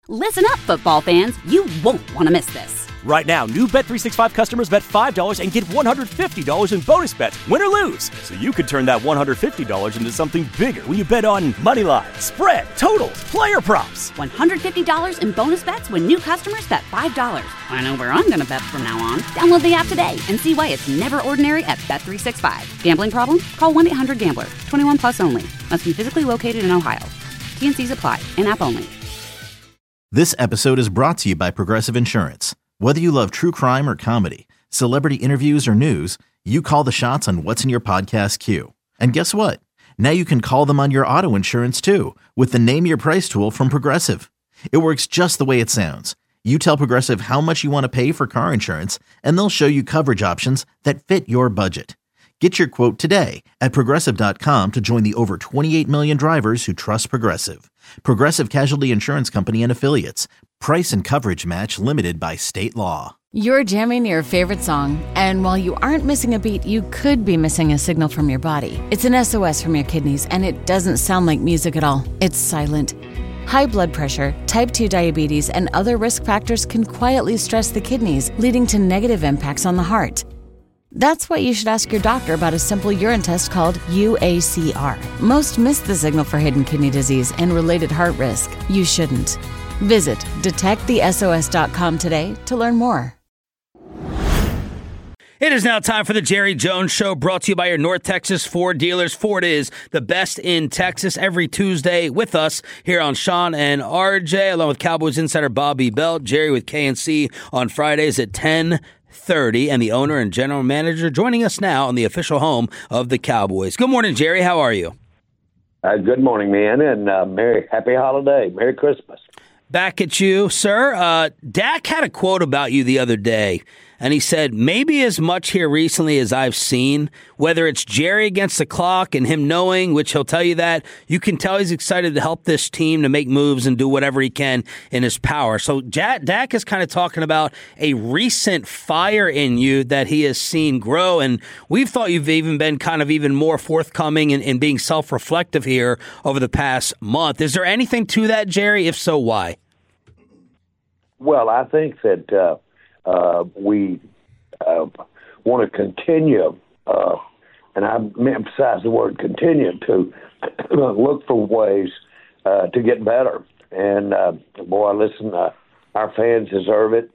Listen up, football fans. You won't want to miss this. Right now, new Bet365 customers bet $5 and get $150 in bonus bets, win or lose. So you could turn that $150 into something bigger when you bet on money line, spread, totals, player props. $150 in bonus bets when new customers bet $5. I know where I'm going to bet from now on. Download the app today and see why it's never ordinary at Bet365. Gambling problem? Call 1-800-GAMBLER. 21 plus only. Must be physically located in Ohio. T&Cs apply. In-app only. This episode is brought to you by Progressive Insurance. Whether you love true crime or comedy, celebrity interviews or news, you call the shots on what's in your podcast queue. And guess what? Now you can call them on your auto insurance too with the Name Your Price tool from Progressive. It works just the way it sounds. You tell Progressive how much you want to pay for car insurance, and they'll show you coverage options that fit your budget. Get your quote today at Progressive.com to join the over 28 million drivers who trust Progressive. Progressive Casualty Insurance Company and Affiliates. Price and coverage match limited by state law. You're jamming your favorite song, and while you aren't missing a beat, you could be missing a signal from your body. It's an SOS from your kidneys, and it doesn't sound like music at all. It's silent. High blood pressure, type 2 diabetes, and other risk factors can quietly stress the kidneys, leading to negative impacts on the heart. That's why you should ask your doctor about a simple urine test called UACR. Most miss the signal for hidden kidney disease and related heart risk. You shouldn't. Visit detectthesos.com today to learn more. It is now time for the Jerry Jones Show, brought to you by your North Texas Ford dealers. Ford is the best in Texas. Every Tuesday with us here on Sean and RJ, along with Cowboys insider Bobby Belt, Jerry with KNC on Fridays at 10:30, and the owner and general manager joining us now on the official home of the Cowboys. Good morning, Jerry. How are you? Good morning, man, and happy holiday. Merry Christmas. Back at you, sir. Dak had a quote about you the other day, and he said, maybe as much here recently as I've seen, whether it's Jerry against the clock and him knowing, which he'll tell you that, you can tell he's excited to help this team to make moves and do whatever he can in his power. So Dak is kind of talking about a recent fire in you that he has seen grow, and we've thought you've even been kind of even more forthcoming in being self-reflective here over the past month. Is there anything to that, Jerry? If so, why? Well, I think that we want to continue, and I emphasize the word continue, to look for ways to get better. And, boy, listen, our fans deserve it.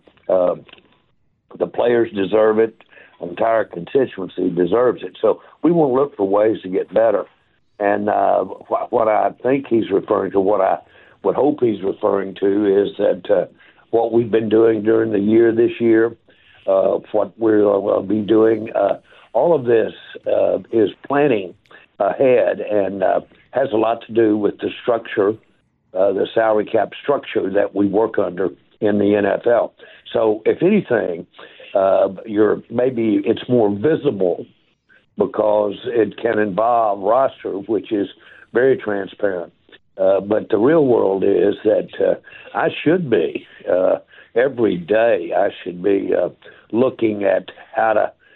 The players deserve it. The entire constituency deserves it. So we want to look for ways to get better. And what I think he's referring to, what I would hope he's referring to, is that what we've been doing during the year this year, what we'll be doing, all of this is planning ahead and has a lot to do with the structure, the salary cap structure that we work under in the NFL. So if anything, maybe it's more visible because it can involve roster, which is very transparent. But the real world is that I should be, every day, I should be looking at how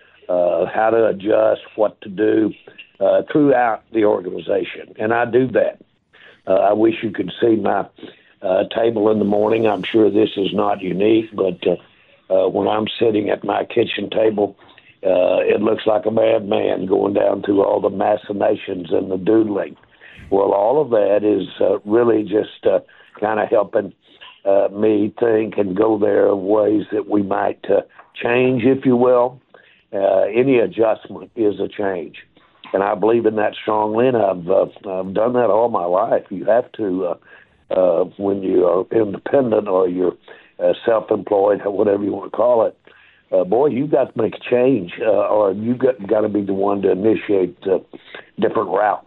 to adjust, what to do throughout the organization. And I do that. I wish you could see my table in the morning. I'm sure this is not unique, but when I'm sitting at my kitchen table, it looks like a madman going down through all the machinations and the doodling. Well, all of that is really just kind of helping me think and go there of ways that we might change, if you will. Any adjustment is a change. And I believe in that strongly, and I've done that all my life. You have to, when you are independent or you're self-employed, or whatever you want to call it, boy, you've got to make a change, or you've got to be the one to initiate different routes.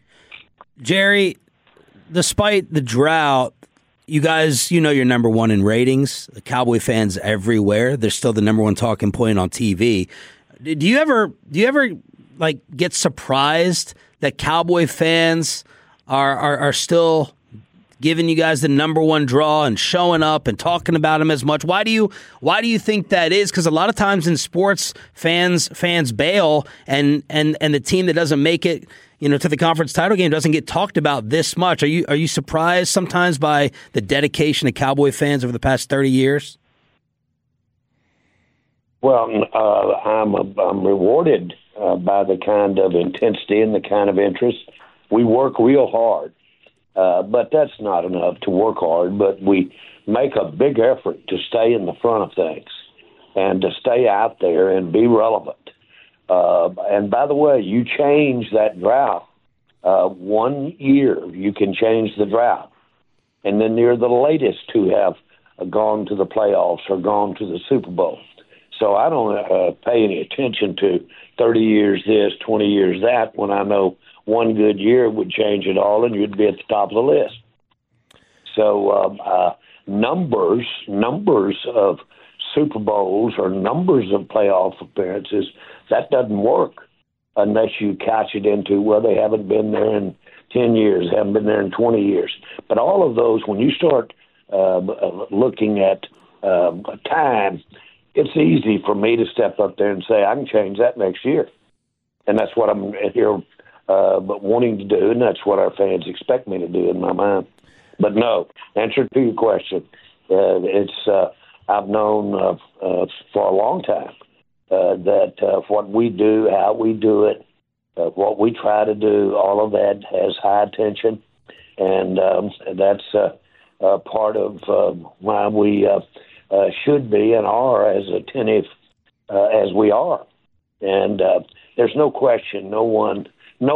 Jerry, despite the drought, you guys, you're number one in ratings. The Cowboy fans everywhere, they're still the number one talking point on TV. Do you ever like get surprised that Cowboy fans are still giving you guys the number one draw and showing up and talking about them as much? Why do you think that is? Because a lot of times in sports, fans bail, and the team that doesn't make it to the conference title game doesn't get talked about this much. Are you surprised sometimes by the dedication of Cowboy fans over the past 30 years? Well, I'm rewarded by the kind of intensity and the kind of interest. We work real hard, but that's not enough to work hard. But we make a big effort to stay in the front of things and to stay out there and be relevant. And by the way, you change that drought 1 year, you can change the drought. And then you're the latest to have gone to the playoffs or gone to the Super Bowl. So I don't pay any attention to 30 years this, 20 years that, when I know one good year would change it all and you'd be at the top of the list. So numbers of Super Bowls or numbers of playoff appearances, that doesn't work unless you couch it into, well, they haven't been there in 10 years, haven't been there in 20 years. But all of those, when you start looking at time, it's easy for me to step up there and say, I can change that next year. And that's what I'm here wanting to do, and that's what our fans expect me to do in my mind. But no, answer to your question, I've known for a long time that what we do, how we do it, what we try to do, all of that has high attention, and that's part of why we should be and are as attentive as we are. And there's no question, no one,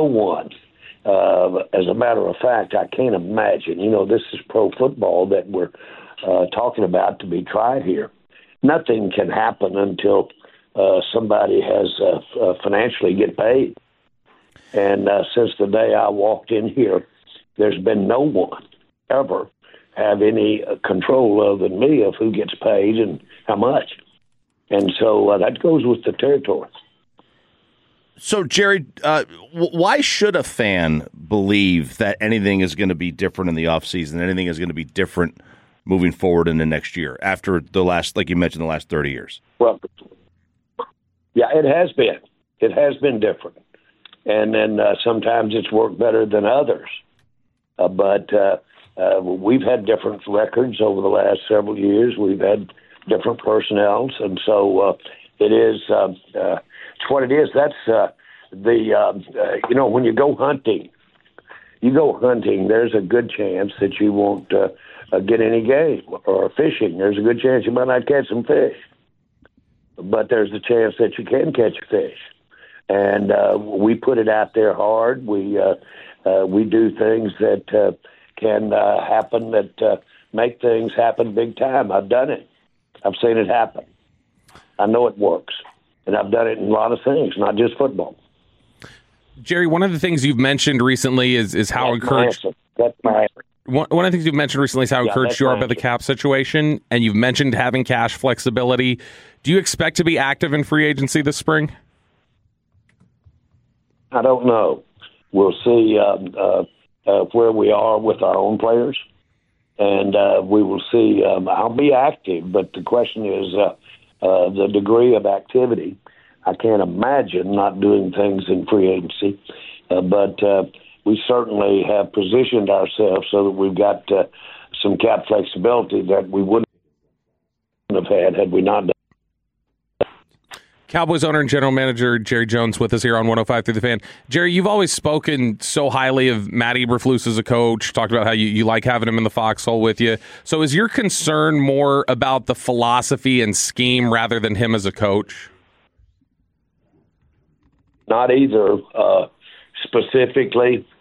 as a matter of fact, I can't imagine, this is pro football that we're talking about to be tried here. Nothing can happen until somebody has financially get paid. And since the day I walked in here, there's been no one ever have any control other than me of who gets paid and how much. And so that goes with the territory. So, Jerry, why should a fan believe that anything is going to be different in the offseason, anything is going to be different moving forward in the next year after the last, like you mentioned, the last 30 years? Well, yeah, it has been. It has been different. And then sometimes it's worked better than others. But we've had different records over the last several years. We've had different personnels. And so it is it's what it is. That's when you go hunting, there's a good chance that you won't get any game, or fishing. There's a good chance you might not catch some fish. But there's a chance that you can catch a fish. And we put it out there hard. We do things that can happen, that make things happen big time. I've done it. I've seen it happen. I know it works. And I've done it in a lot of things, not just football. Jerry, one of the things you've mentioned recently is how encouraged. That's my answer. One of the things you've mentioned recently is how encouraged you are by the cap situation, and you've mentioned having cash flexibility. Do you expect to be active in free agency this spring? I don't know. We'll see where we are with our own players, and we will see. I'll be active, but the question is the degree of activity. I can't imagine not doing things in free agency, but we certainly have positioned ourselves so that we've got some cap flexibility that we wouldn't have had we not done. Cowboys owner and general manager Jerry Jones with us here on 105 Through the Fan. Jerry, you've always spoken so highly of Matt Eberflus as a coach, talked about how you like having him in the foxhole with you. So is your concern more about the philosophy and scheme rather than him as a coach? Not either. Specifically,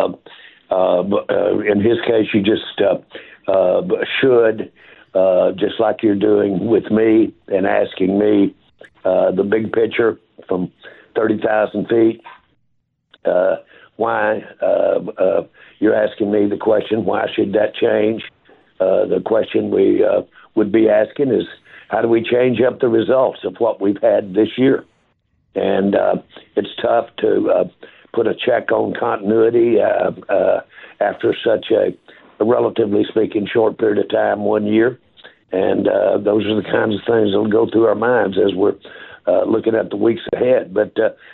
in his case, you just should, just like you're doing with me and asking me the big picture from 30,000 feet. Why? You're asking me the question, why should that change? The question we would be asking is, how do we change up the results of what we've had this year? And it's tough to put a check on continuity after such a relatively speaking short period of time, 1 year. And those are the kinds of things that will go through our minds as we're looking at the weeks ahead. But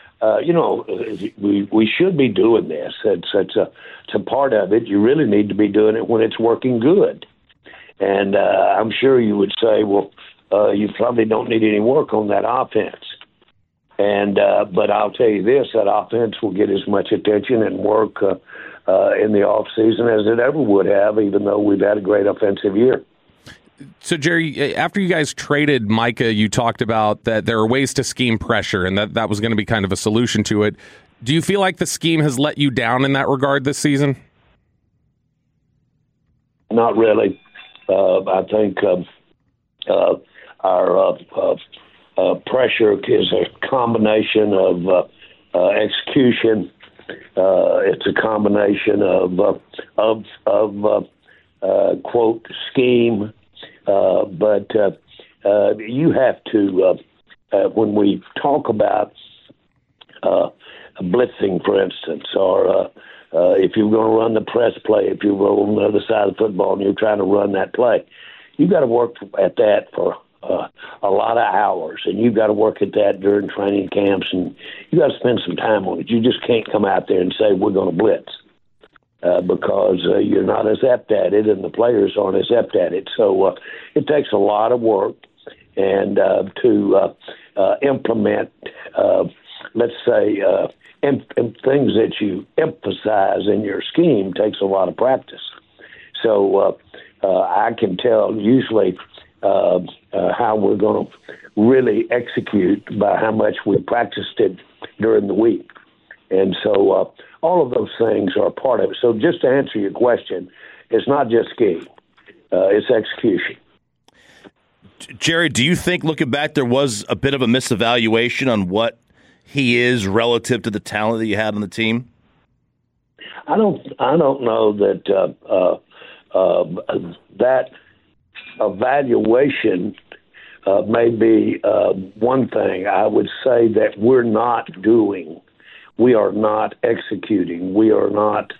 we should be doing this. It's a part of it. You really need to be doing it when it's working good. And I'm sure you would say, well, you probably don't need any work on that offense. And but I'll tell you this, that offense will get as much attention and work in the off season as it ever would have, even though we've had a great offensive year. So, Jerry, after you guys traded Micah, you talked about that there are ways to scheme pressure and that was going to be kind of a solution to it. Do you feel like the scheme has let you down in that regard this season? Not really. I think our pressure is a combination of execution. It's a combination of quote scheme, but you have to when we talk about blitzing, for instance, or if you're going to run the press play, if you're on the other side of the football and you're trying to run that play, you've got to work at that for a lot of hours, and you've got to work at that during training camps, and you got to spend some time on it. You just can't come out there and say we're going to blitz because you're not as apt at it, and the players aren't as apt at it. So it takes a lot of work, and to implement, let's say, things that you emphasize in your scheme takes a lot of practice. So I can tell usually how we're going to really execute by how much we practiced it during the week. And so all of those things are part of it. So just to answer your question, it's not just scheme, it's execution. Jerry, do you think, looking back, there was a bit of a misevaluation on what he is relative to the talent that you had on the team? I don't know that that evaluation may be one thing. I would say that we are not executing, we are not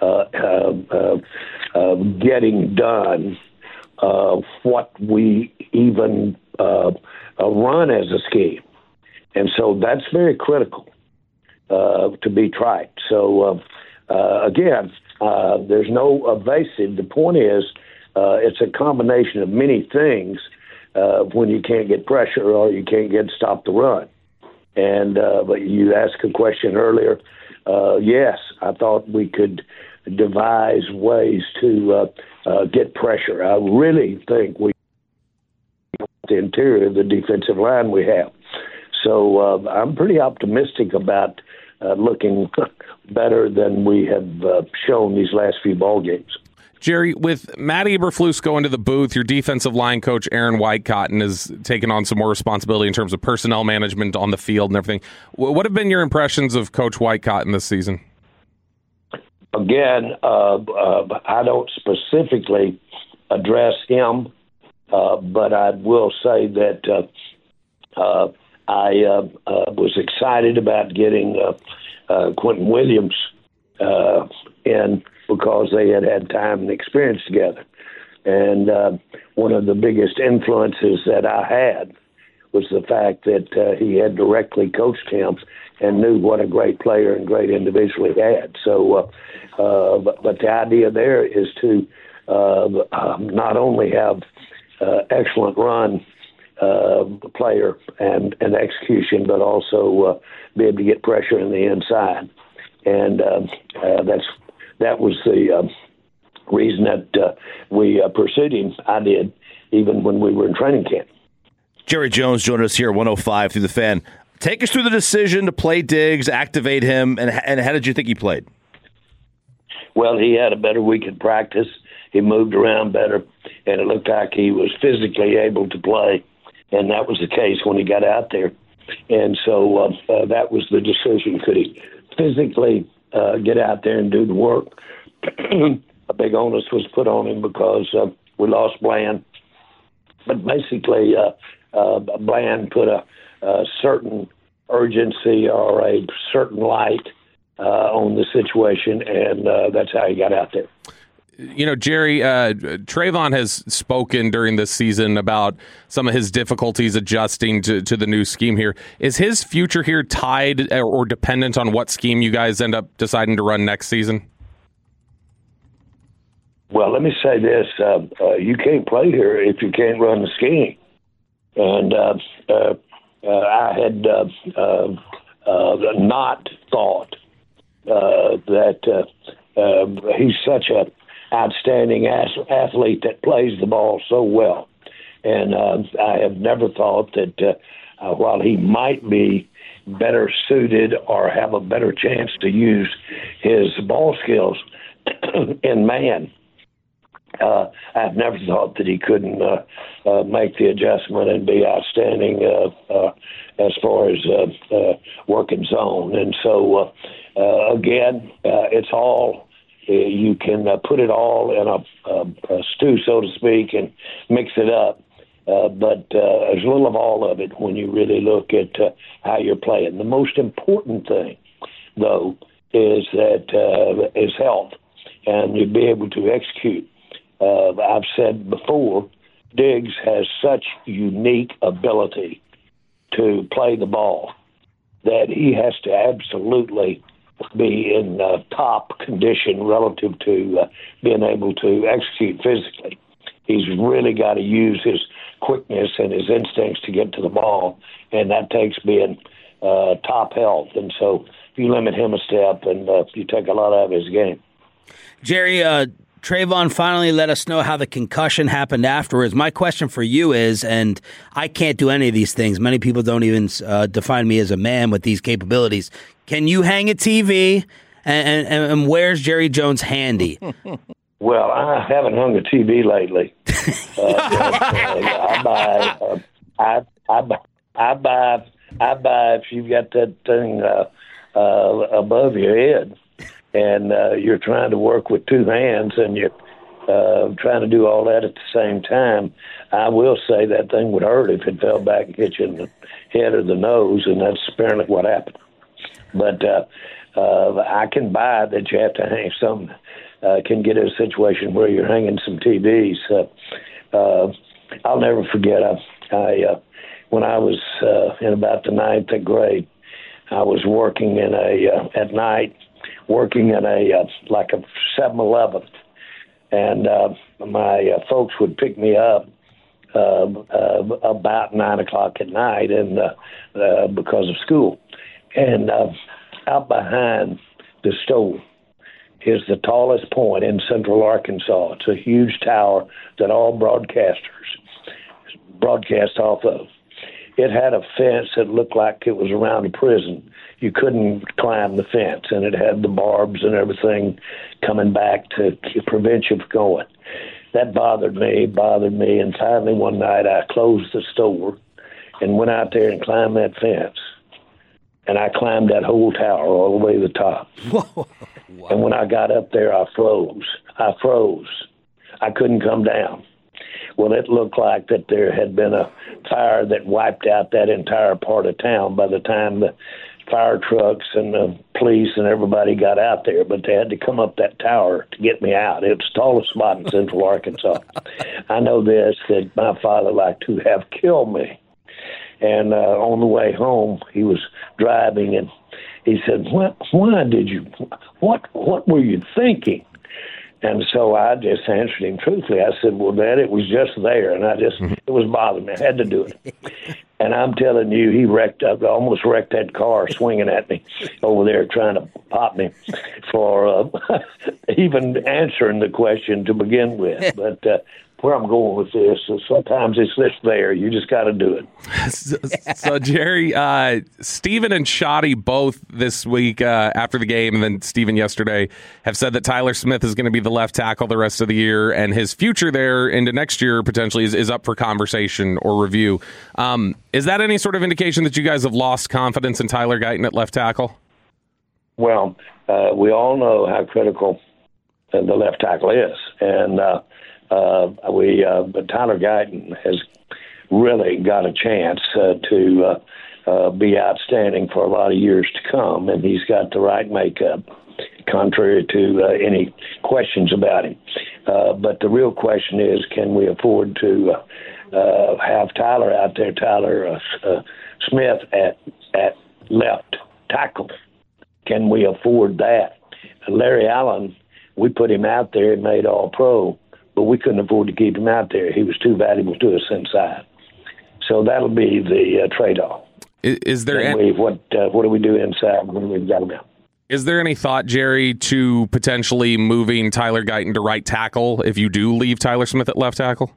getting done what we even run as a scheme. And so that's very critical to be tried. So, again, there's no evasive. The point is it's a combination of many things when you can't get pressure or you can't stop the run. And but you asked a question earlier. Yes, I thought we could devise ways to get pressure. I really think the interior of the defensive line we have. So I'm pretty optimistic about looking better than we have shown these last few ball games. Jerry, with Matt Eberflus going to the booth, your defensive line coach, Aaron Whitecotton, has taken on some more responsibility in terms of personnel management on the field and everything. What have been your impressions of Coach Whitecotton this season? Again, I don't specifically address him, but I will say that I was excited about getting Quentin Williams in because they had time and experience together. And one of the biggest influences that I had was the fact that he had directly coached him and knew what a great player and great individual he had. So, but the idea there is to not only have excellent run player and execution, but also be able to get pressure in the inside. And that was the reason that we pursued him. I did, even when we were in training camp. Jerry Jones joined us here at 105 through the Fan. Take us through the decision to play Diggs, activate him, and how did you think he played? Well, he had a better week in practice. He moved around better, and it looked like he was physically able to play, and that was the case when he got out there. And so that was the decision. Could he physically get out there and do the work? A big onus was put on him because we lost Bland. But basically, Bland put a certain urgency or a certain light on the situation, and that's how he got out there. Jerry, Trayvon has spoken during this season about some of his difficulties adjusting to the new scheme here. Is his future here tied or dependent on what scheme you guys end up deciding to run next season? Well, let me say this. You can't play here if you can't run the scheme. And I had not thought that he's such an outstanding athlete that plays the ball so well. And I have never thought that while he might be better suited or have a better chance to use his ball skills in man, I've never thought that he couldn't make the adjustment and be outstanding as far as working zone. And so, again, it's all you can put it all in a stew, so to speak, and mix it up. But there's a little of all of it when you really look at how you're playing. The most important thing, though, is that is health, and you'll be able to execute. I've said before, Diggs has such unique ability to play the ball that he has to absolutely be in top condition relative to being able to execute physically. He's really got to use his quickness and his instincts to get to the ball, and that takes being top health. And so if you limit him a step, and you take a lot out of his game. Jerry, Trayvon finally let us know how the concussion happened afterwards. My question for you is, and I can't do any of these things. Many people don't even define me as a man with these capabilities. Can you hang a TV? And where's Jerry Jones handy? Well, I haven't hung a TV lately. I buy if you've got that thing above your head, and you're trying to work with two hands, and you're trying to do all that at the same time, I will say that thing would hurt if it fell back and hit you in the head or the nose, and that's apparently what happened. But I can buy that you have to hang something. Can get in a situation where you're hanging some TVs. I'll never forget. I when I was in about the 9th grade, I was working in at night, working in like a 7-Eleven, and my folks would pick me up about 9 o'clock at night, and because of school, and out behind the store is the tallest point in central Arkansas. It's a huge tower that all broadcasters broadcast off of. It had a fence that looked like it was around a prison. You couldn't climb the fence, and it had the barbs and everything coming back to prevent you from going. That bothered me, and finally one night I closed the store and went out there and climbed that fence. And I climbed that whole tower all the way to the top. Whoa. Wow. And when I got up there, I froze. I couldn't come down. Well, it looked like that there had been a fire that wiped out that entire part of town by the time the fire trucks and the police and everybody got out there. But they had to come up that tower to get me out. It was the tallest spot in central Arkansas. I know this, that my father liked to have killed me. And on the way home, he was driving, and he said, "Why did you? What were you thinking?" And so I just answered him truthfully. I said, "Well, Dad, it was just there, and it was bothering me. I had to do it." And I'm telling you, he almost wrecked that car, swinging at me over there, trying to pop me for even answering the question to begin with. But where I'm going with this is sometimes it's just there. You just got to do it. So, Jerry, Steven and Shoddy both this week after the game, and then Steven yesterday, have said that Tyler Smith is going to be the left tackle the rest of the year, and his future there into next year potentially is up for conversation or review. Is that any sort of indication that you guys have lost confidence in Tyler Guyton at left tackle? Well, we all know how critical the left tackle is, and but Tyler Guyton has really got a chance to be outstanding for a lot of years to come, and he's got the right makeup. contrary to any questions about him. But the real question is, can we afford to have Tyler out there, Tyler Smith at left tackle? Can we afford that? Larry Allen, we put him out there and made All-Pro, but we couldn't afford to keep him out there. He was too valuable to us inside. So that'll be the trade-off. Is there what do we do inside when we've got him out? Is there any thought, Jerry, to potentially moving Tyler Guyton to right tackle if you do leave Tyler Smith at left tackle?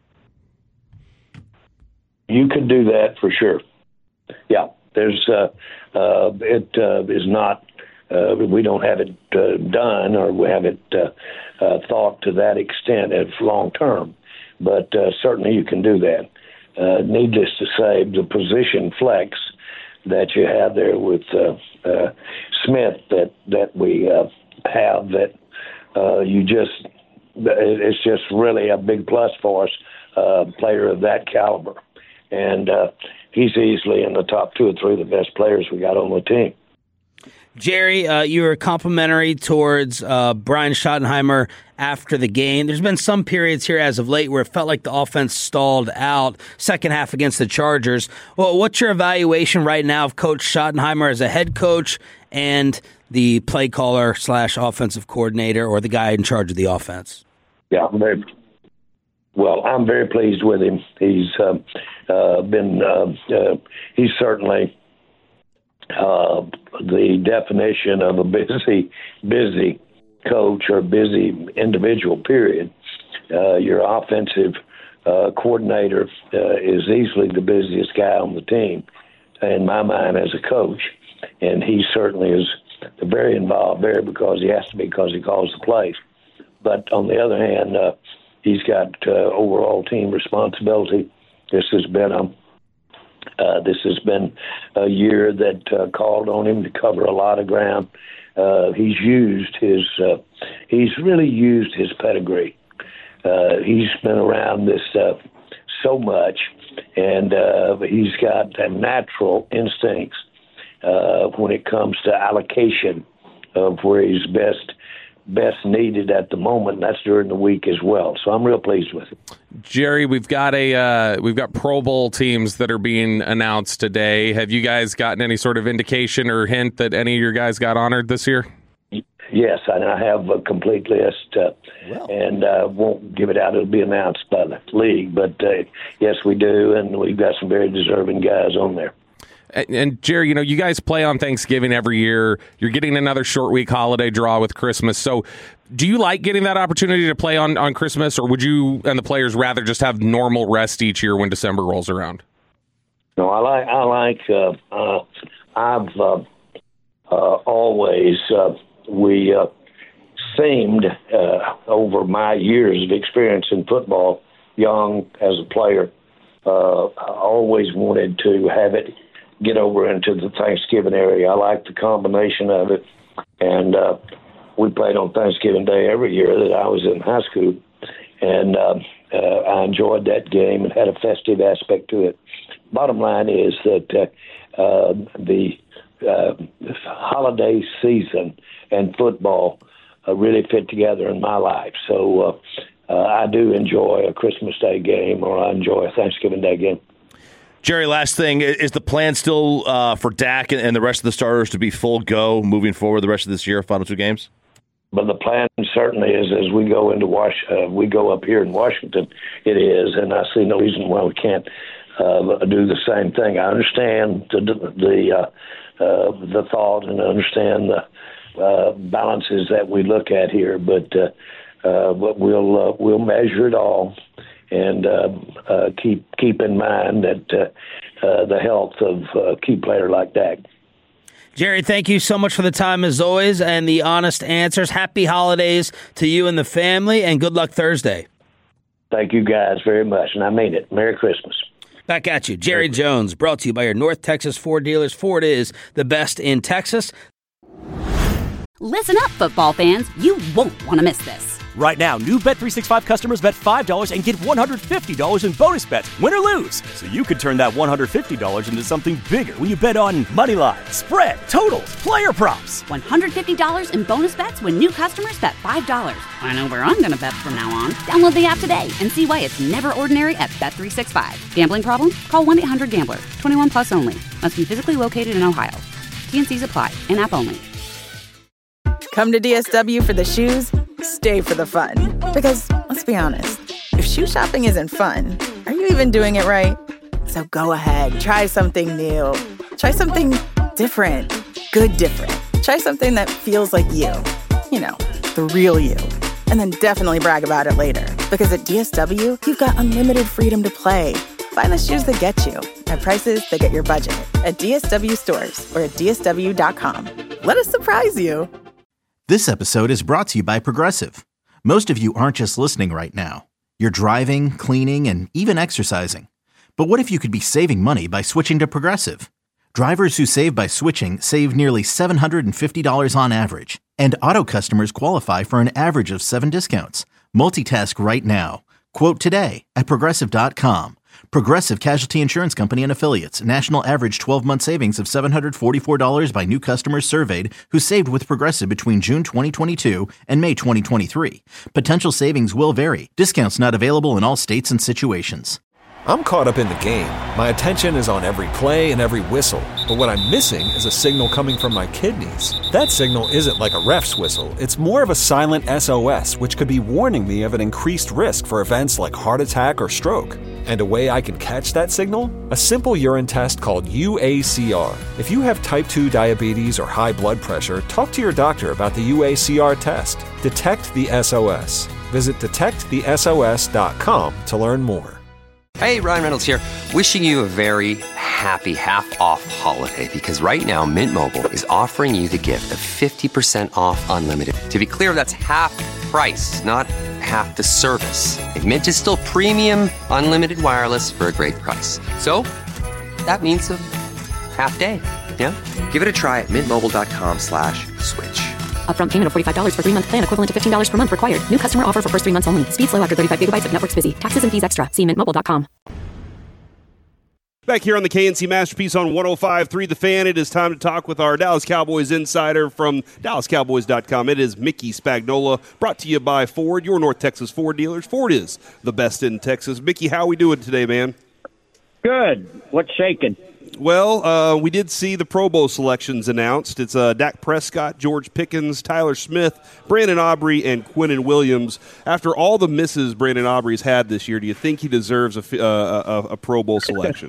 You could do that for sure. Yeah, there's it is not. We don't have it done, or we have it thought to that extent as long term, but certainly you can do that. Needless to say, the position flex that you have there with Smith that we have, that it's just really a big plus for us, a player of that caliber. And he's easily in the top 2 or 3 of the best players we got on the team. Jerry, you were complimentary towards Brian Schottenheimer after the game. There's been some periods here as of late where it felt like the offense stalled out, second half against the Chargers. Well, what's your evaluation right now of Coach Schottenheimer as a head coach and the play caller / offensive coordinator, or the guy in charge of the offense? Yeah, I'm very pleased with him. He's he's certainly the definition of a busy coach or busy individual, period. Your offensive coordinator is easily the busiest guy on the team, in my mind, as a coach. And he certainly is very involved there because he has to be, because he calls the plays. But on the other hand, he's got overall team responsibility. This has been a year that called on him to cover a lot of ground. He's really used his pedigree. He's been around this so much, and he's got natural instincts when it comes to allocation of where he's best needed at the moment, and that's during the week as well. So I'm real pleased with it. Jerry, we've got Pro Bowl teams that are being announced today. Have you guys gotten any sort of indication or hint that any of your guys got honored this year? Yes, and I have a complete list, and won't give it out. It'll be announced by the league, but yes, we do, and we've got some very deserving guys on there. And Jerry, you guys play on Thanksgiving every year. You're getting another short week holiday draw with Christmas. So do you like getting that opportunity to play on Christmas, or would you and the players rather just have normal rest each year when December rolls around? No, I've always, we seemed over my years of experience in football, young as a player, I always wanted to have it get over into the Thanksgiving area. I like the combination of it, and we played on Thanksgiving Day every year that I was in high school, and I enjoyed that game and had a festive aspect to it. Bottom line is that the holiday season and football really fit together in my life, so I do enjoy a Christmas Day game, or I enjoy a Thanksgiving Day game. Jerry, last thing, is the plan still for Dak and the rest of the starters to be full go moving forward the rest of this year, final 2 games? But the plan certainly is, as we go into we go up here in Washington, it is, and I see no reason why we can't do the same thing. I understand the thought, and I understand the balances that we look at here, but we'll measure it all. And keep in mind that the health of a key player like Dak. Jerry, thank you so much for the time as always and the honest answers. Happy holidays to you and the family, and good luck Thursday. Thank you guys very much, and I mean it. Merry Christmas. Back at you. Jerry Jones, brought to you by your North Texas Ford dealers. Ford is the best in Texas. Listen up, football fans. You won't want to miss this. Right now, new Bet365 customers bet $5 and get $150 in bonus bets, win or lose. So you could turn that $150 into something bigger when you bet on money line, spread, totals, player props. $150 in bonus bets when new customers bet $5. I know where I'm going to bet from now on. Download the app today and see why it's never ordinary at Bet365. Gambling problem? Call 1-800-GAMBLER. 21 plus only. Must be physically located in Ohio. T&Cs apply. In-app only. Come to DSW for the shoes, stay for the fun. Because, let's be honest, if shoe shopping isn't fun, are you even doing it right? So go ahead, try something new. Try something different. Good different. Try something that feels like you. You know, the real you. And then definitely brag about it later. Because at DSW, you've got unlimited freedom to play. Find the shoes that get you at prices that get your budget at DSW stores or at DSW.com. Let us surprise you. This episode is brought to you by Progressive. Most of you aren't just listening right now. You're driving, cleaning, and even exercising. But what if you could be saving money by switching to Progressive? Drivers who save by switching save nearly $750 on average. And auto customers qualify for an average of 7 discounts. Multitask right now. Quote today at Progressive.com. Progressive Casualty Insurance Company and Affiliates. National average 12-month savings of $744 by new customers surveyed who saved with Progressive between June 2022 and May 2023. Potential savings will vary. Discounts not available in all states and situations. I'm caught up in the game. My attention is on every play and every whistle. But what I'm missing is a signal coming from my kidneys. That signal isn't like a ref's whistle. It's more of a silent SOS, which could be warning me of an increased risk for events like heart attack or stroke. And a way I can catch that signal? A simple urine test called UACR. If you have type 2 diabetes or high blood pressure, talk to your doctor about the UACR test. Detect the SOS. Visit detectthesos.com to learn more. Hey, Ryan Reynolds here. Wishing you a very happy half-off holiday because right now Mint Mobile is offering you the gift of 50% off unlimited. To be clear, that's half price, not half the service. And Mint is still premium unlimited wireless for a great price. So that means a half day. Yeah? Give it a try at mintmobile.com/switch. Upfront payment of $45 for 3-month plan, equivalent to $15 per month required. New customer offer for first 3 months only. Speed slow after 35 gigabytes if network's busy. Taxes and fees extra. See mintmobile.com. Back here on the KNC Masterpiece on 105.3 The Fan, it is time to talk with our Dallas Cowboys insider from DallasCowboys.com. It is Mickey Spagnola, brought to you by Ford, your North Texas Ford dealers. Ford is the best in Texas. Mickey, how are we doing today, man? Good. What's shaking? Well, we did see the Pro Bowl selections announced. It's Dak Prescott, George Pickens, Tyler Smith, Brandon Aubrey, and Quinnen Williams. After all the misses Brandon Aubrey's had this year, do you think he deserves a Pro Bowl selection?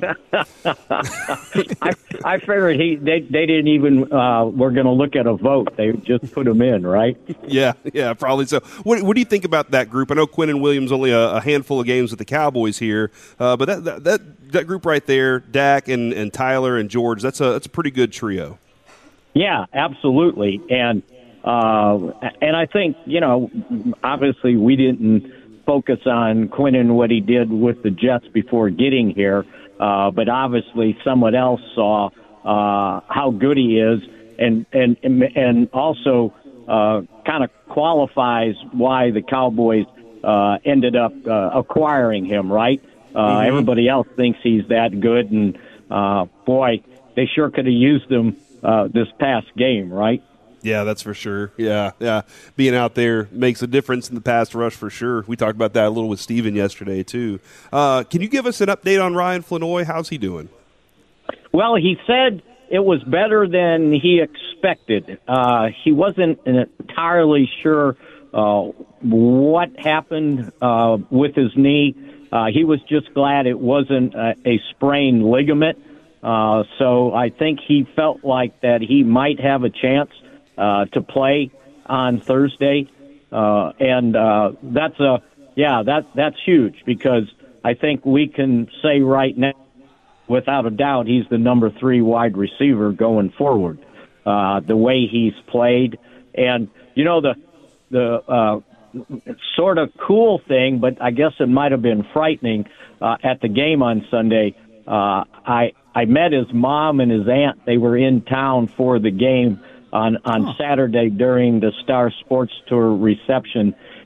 I figured they didn't even were going to look at a vote. They just put him in, right? Yeah, probably so. What do you think about that group? I know Quinnen Williams only a handful of games with the Cowboys here, but that group right there, Dak and Tyler and George, that's a pretty good trio. Yeah, absolutely. And I think, obviously we didn't focus on Quinnen, what he did with the Jets before getting here, but obviously someone else saw how good he is and also kind of qualifies why the Cowboys ended up acquiring him, right? Everybody else thinks he's that good, and boy, they sure could have used him this past game, right? Yeah, that's for sure. Yeah. Being out there makes a difference in the pass rush for sure. We talked about that a little with Steven yesterday, too. Can you give us an update on Ryan Flanoy? How's he doing? Well, he said it was better than he expected. He wasn't entirely sure what happened with his knee. He was just glad it wasn't a sprained ligament. So I think he felt like that he might have a chance to play on Thursday. And that's huge because I think we can say right now, without a doubt, he's the number 3 wide receiver going forward. The way he's played. And, the sort of cool thing, but I guess it might have been frightening at the game on Sunday. I met his mom and his aunt. They were in town for the game on Saturday during the Star Sports Tour reception,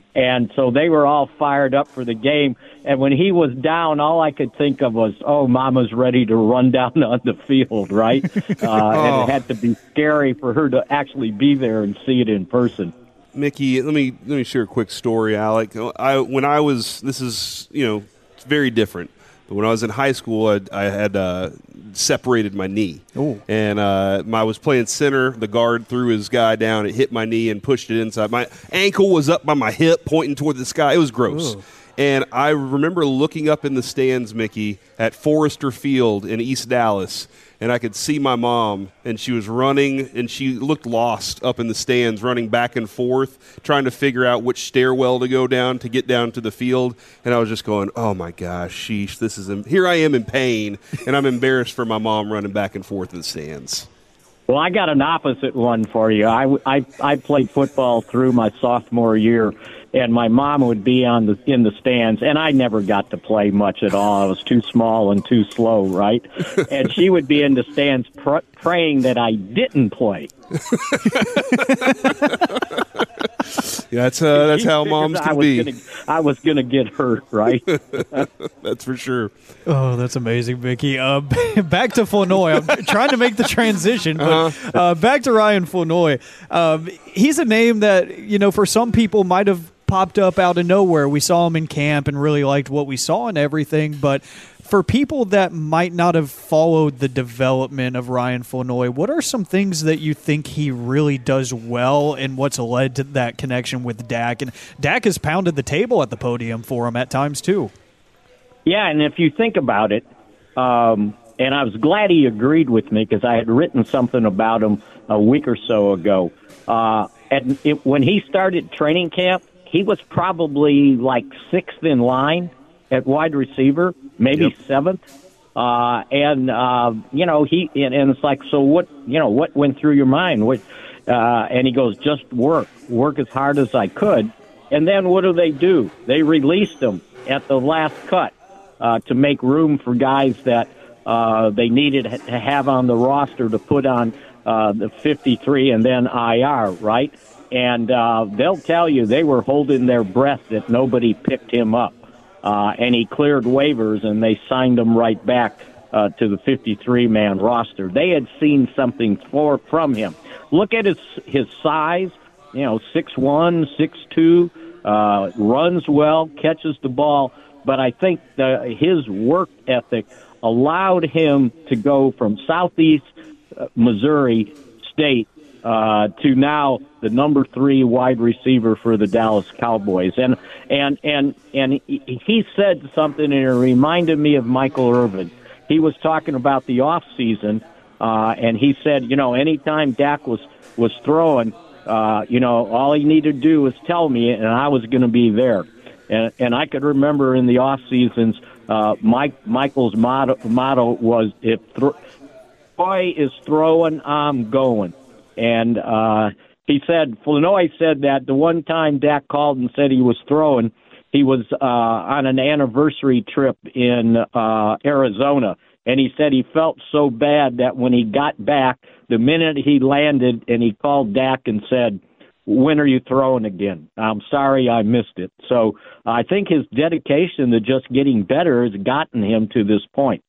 And so they were all fired up for the game. And when he was down, all I could think of was, Mama's ready to run down on the field, right? And it had to be scary for her to actually be there and see it in person. Mickey, let me share a quick story, Alec. This is it's very different. But when I was in high school, I had separated my knee. Ooh. And I was playing center. The guard threw his guy down. It hit my knee and pushed it inside. My ankle was up by my hip, pointing toward the sky. It was gross. Ooh. And I remember looking up in the stands, Mickey, at Forrester Field in East Dallas, and I could see my mom, and she was running, and she looked lost up in the stands, running back and forth, trying to figure out which stairwell to go down to get down to the field. And I was just going, oh, my gosh, sheesh, here I am in pain, and I'm embarrassed for my mom running back and forth in the stands. Well, I got an opposite one for you. I played football through my sophomore year, and my mom would be in the stands, and I never got to play much at all. I was too small and too slow, right? And she would be in the stands praying that I didn't play. That's how moms can be. I was gonna get hurt, right? That's for sure. Oh, that's amazing, Mickey. Back to Flournoy. I'm trying to make the transition, but back to Ryan Flournoy. He's a name that, for some people might have popped up out of nowhere. We saw him in camp and really liked what we saw and everything, but for people that might not have followed the development of Ryan Flournoy, what are some things that you think he really does well and what's led to that connection with Dak? And Dak has pounded the table at the podium for him at times too. Yeah, and if you think about it, and I was glad he agreed with me because I had written something about him a week or so ago. When he started training camp, he was probably like sixth in line at wide receiver, maybe seventh. And it's like, so what went through your mind? And he goes, just work as hard as I could. And then what do? They released him at the last cut to make room for guys that they needed to have on the roster to put on the 53 and then IR, right? And they'll tell you they were holding their breath that nobody picked him up. And he cleared waivers, and they signed him right back to the 53-man roster. They had seen something from him. Look at his size, 6'1", 6'2", runs well, catches the ball. But I think his work ethic allowed him to go from Southeast Missouri State to now the number 3 wide receiver for the Dallas Cowboys. And he said something, and it reminded me of Michael Irvin. He was talking about the off season, and he said, anytime Dak was throwing, all he needed to do was tell me, and I was going to be there. And I could remember in the off seasons, Michael's motto was, if Flournoy is throwing, I'm going. And Flournoy said that the one time Dak called and said he was throwing, he was on an anniversary trip in Arizona. And he said he felt so bad that when he got back, the minute he landed and he called Dak and said, when are you throwing again? I'm sorry I missed it. So I think his dedication to just getting better has gotten him to this point.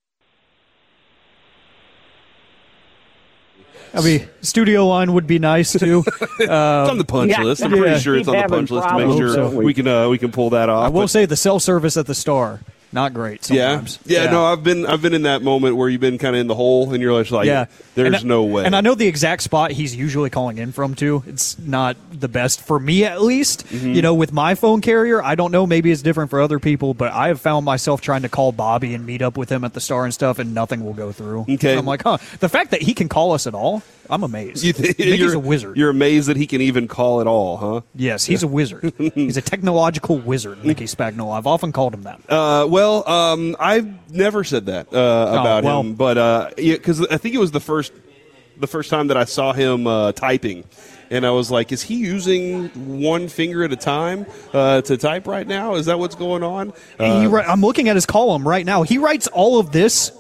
I mean, studio line would be nice too. It's on the punch list. I'm pretty sure it's on the punch list to make sure we can pull that off. I will say the cell service at the Star, not great sometimes. Yeah. No, I've been in that moment where you've been kind of in the hole and you're just like, there's no way. And I know the exact spot he's usually calling in from too. It's not the best for me, at least. Mm-hmm. With my phone carrier, I don't know. Maybe it's different for other people, but I have found myself trying to call Bobby and meet up with him at the Star and stuff, and nothing will go through. Okay, and I'm like, the fact that he can call us at all, I'm amazed. He's a wizard. You're amazed that he can even call at all, huh? Yes, he's a wizard. He's a technological wizard, Mickey Spagnuolo. I've often called him that. I've never said that about him, but because I think it was the first time that I saw him typing, and I was like, is he using one finger at a time to type right now? Is that what's going on? I'm looking at his column right now. He writes all of this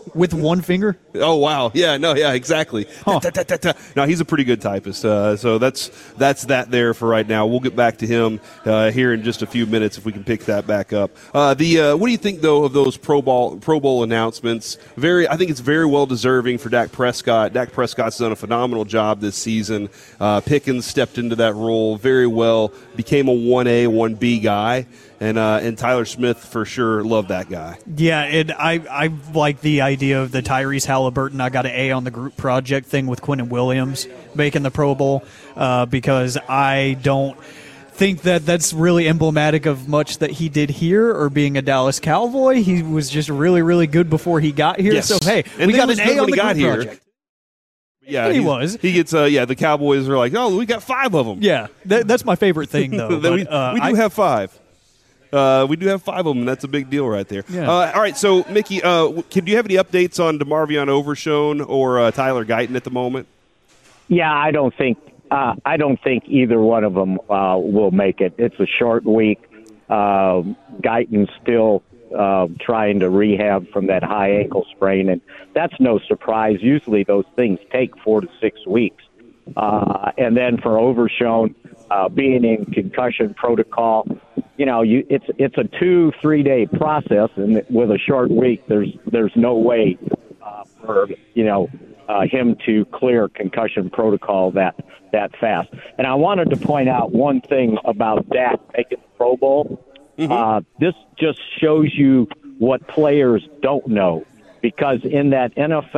with one finger. Oh wow! Yeah, exactly. Huh. No, he's a pretty good typist. So that's that there for right now. We'll get back to him here in just a few minutes if we can pick that back up. What do you think though of those Pro Bowl announcements? I think it's very well deserving for Dak Prescott. Dak Prescott's done a phenomenal job this season. Pickens stepped into that role very well, became a 1A, 1B guy. And Tyler Smith for sure loved that guy. Yeah, and I like the idea of the Tyrese Halliburton. I got an A on the group project thing with Quinnen Williams making the Pro Bowl because I don't think that that's really emblematic of much that he did here or being a Dallas Cowboy. He was just really, really good before he got here. Yes. So, hey, and we got an A on the group here. project. Yeah, he was. He gets. The Cowboys are like, oh, we got 5 of them. Yeah, that's my favorite thing, though. we do have 5. We do have 5 of them. That's a big deal right there. Yeah. All right, so, Mickey, do you have any updates on DeMarvion Overshone or Tyler Guyton at the moment? Yeah, I don't think either one of them will make it. It's a short week. Guyton's still trying to rehab from that high ankle sprain, and that's no surprise. Usually those things take 4 to 6 weeks. And then for Overshone, being in concussion protocol, it's a 2-3 day process, and with a short week, there's no way for him to clear concussion protocol that fast. And I wanted to point out one thing about Dak making the Pro Bowl. Mm-hmm. This just shows you what players don't know, because in that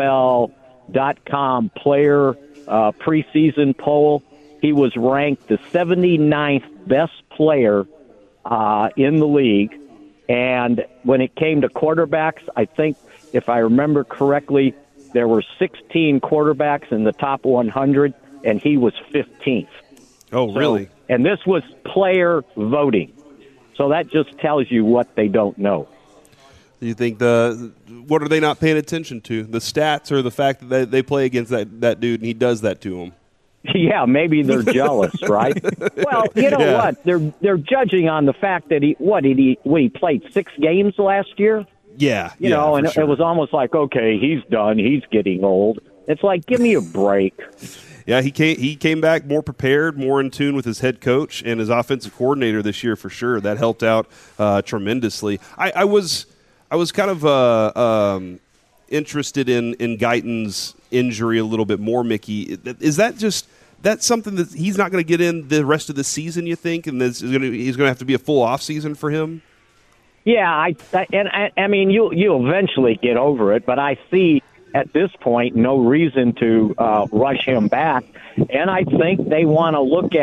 NFL.com player preseason poll, he was ranked the 79th best player in the league. And when it came to quarterbacks, I think, if I remember correctly, there were 16 quarterbacks in the top 100, and he was 15th. Oh, really? And this was player voting. So that just tells you what they don't know. Do you think what are they not paying attention to? The stats or the fact that they play against that dude and he does that to them? Yeah, maybe they're jealous, right? Well, you know what? They're judging on the fact that he played 6 games last year. Yeah, and sure. It was almost like, okay, he's done. He's getting old. It's like, give me a break. Yeah, he came back more prepared, more in tune with his head coach and his offensive coordinator this year for sure. That helped out tremendously. I was kind of interested in Guyton's injury a little bit more, Mickey. Is that's something that he's not going to get in the rest of the season, you think, and he's going to have to be a full off season for him? Yeah, I mean, you'll eventually get over it, but I see at this point no reason to rush him back. And I think they want to look,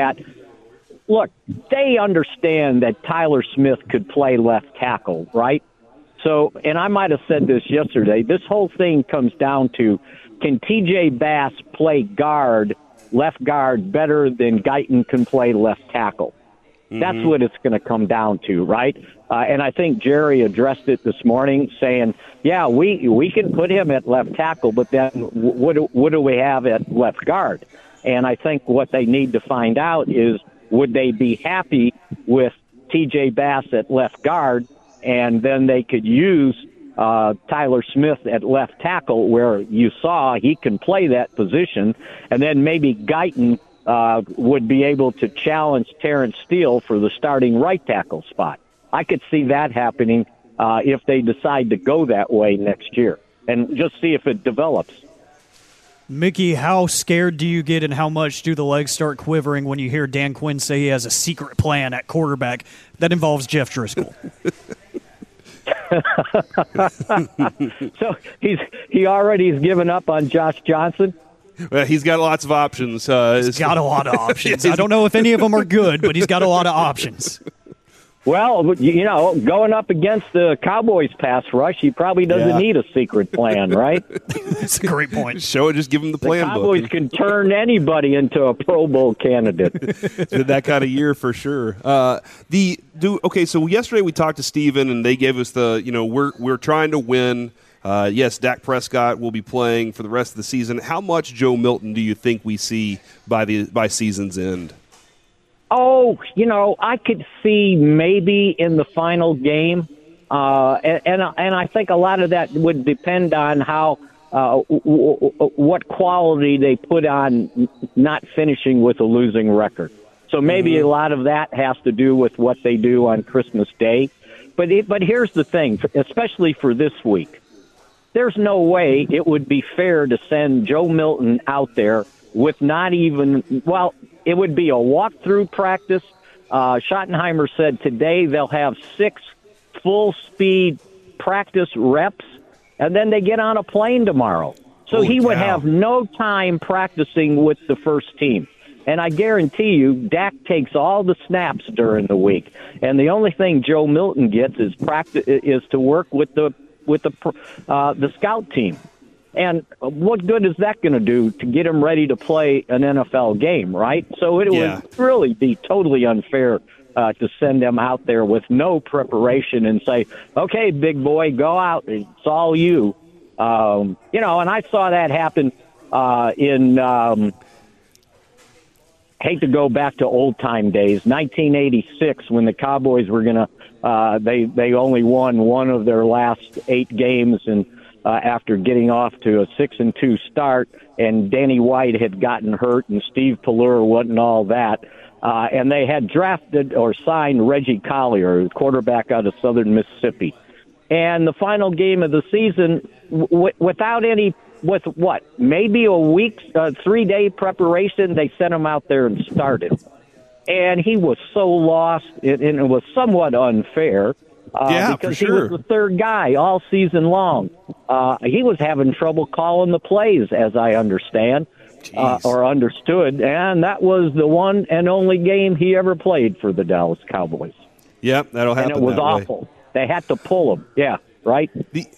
they understand that Tyler Smith could play left tackle, right? So, and I might have said this yesterday, this whole thing comes down to, can T.J. Bass play left guard, better than Guyton can play left tackle? Mm-hmm. That's what it's going to come down to, right? And I think Jerry addressed it this morning, saying, yeah, we can put him at left tackle, but then what do we have at left guard? And I think what they need to find out is, would they be happy with T.J. Bass at left guard, and then they could use Tyler Smith at left tackle, where you saw he can play that position, and then maybe Guyton would be able to challenge Terrence Steele for the starting right tackle spot. I could see that happening if they decide to go that way next year, and just see if it develops. Mickey, how scared do you get and how much do the legs start quivering when you hear Dan Quinn say he has a secret plan at quarterback that involves Jeff Driscoll? So he already has given up on Josh Johnson? Well, he's got lots of options. He's got a lot of options. I don't know if any of them are good, but he's got a lot of options. Well, going up against the Cowboys pass rush, he probably doesn't need a secret plan, right? That's a great point. Just give him the plan book. The Cowboys can turn anybody into a Pro Bowl candidate. That kind of year for sure. So yesterday we talked to Steven, and they gave us we're trying to win. Yes, Dak Prescott will be playing for the rest of the season. How much Joe Milton do you think we see by season's end? Oh, I could see maybe in the final game, And I think a lot of that would depend on how what quality they put on not finishing with a losing record. So maybe a lot of that has to do with what they do on Christmas Day. But here's the thing, especially for this week. There's no way it would be fair to send Joe Milton out there with not even, well, it would be a walkthrough practice. Schottenheimer said today they'll have 6 full-speed practice reps, and then they get on a plane tomorrow. So he would have no time practicing with the first team. And I guarantee you, Dak takes all the snaps during the week. And the only thing Joe Milton gets is to work with the scout team. And what good is that going to do to get him ready to play an NFL game, right? So it would really be totally unfair to send them out there with no preparation and say, okay, big boy, go out. It's all you. And I saw that happen in hate to go back to old-time days, 1986, when the Cowboys were going to they only won one of their last 8 games, and after getting off to a 6-2 start, and Danny White had gotten hurt, and Steve Pallure wasn't all that. And they had drafted or signed Reggie Collier, a quarterback out of Southern Mississippi. And the final game of the season, with what, maybe a week's 3-day preparation, they sent him out there and started. And he was so lost, and it was somewhat unfair. Because he was the third guy all season long. He was having trouble calling the plays, as I understand, or understood, and that was the one and only game he ever played for the Dallas Cowboys. Yep, that'll happen. And it was awful. They had to pull him. Yeah, right?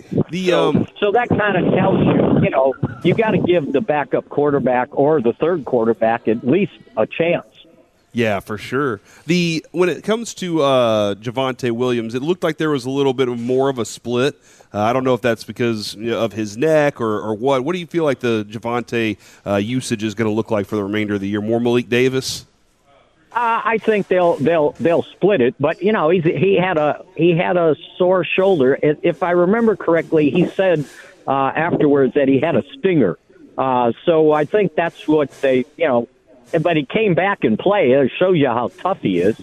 So that kind of tells you, you got to give the backup quarterback or the third quarterback at least a chance. Yeah, for sure. When it comes to Javonte Williams, it looked like there was a little bit more of a split. I don't know if that's because of his neck or what. What do you feel like the Javonte usage is going to look like for the remainder of the year? More Malik Davis? I think they'll split it, but he had a sore shoulder. If I remember correctly, he said afterwards that he had a stinger. So I think that's what they But he came back and played. It shows you how tough he is.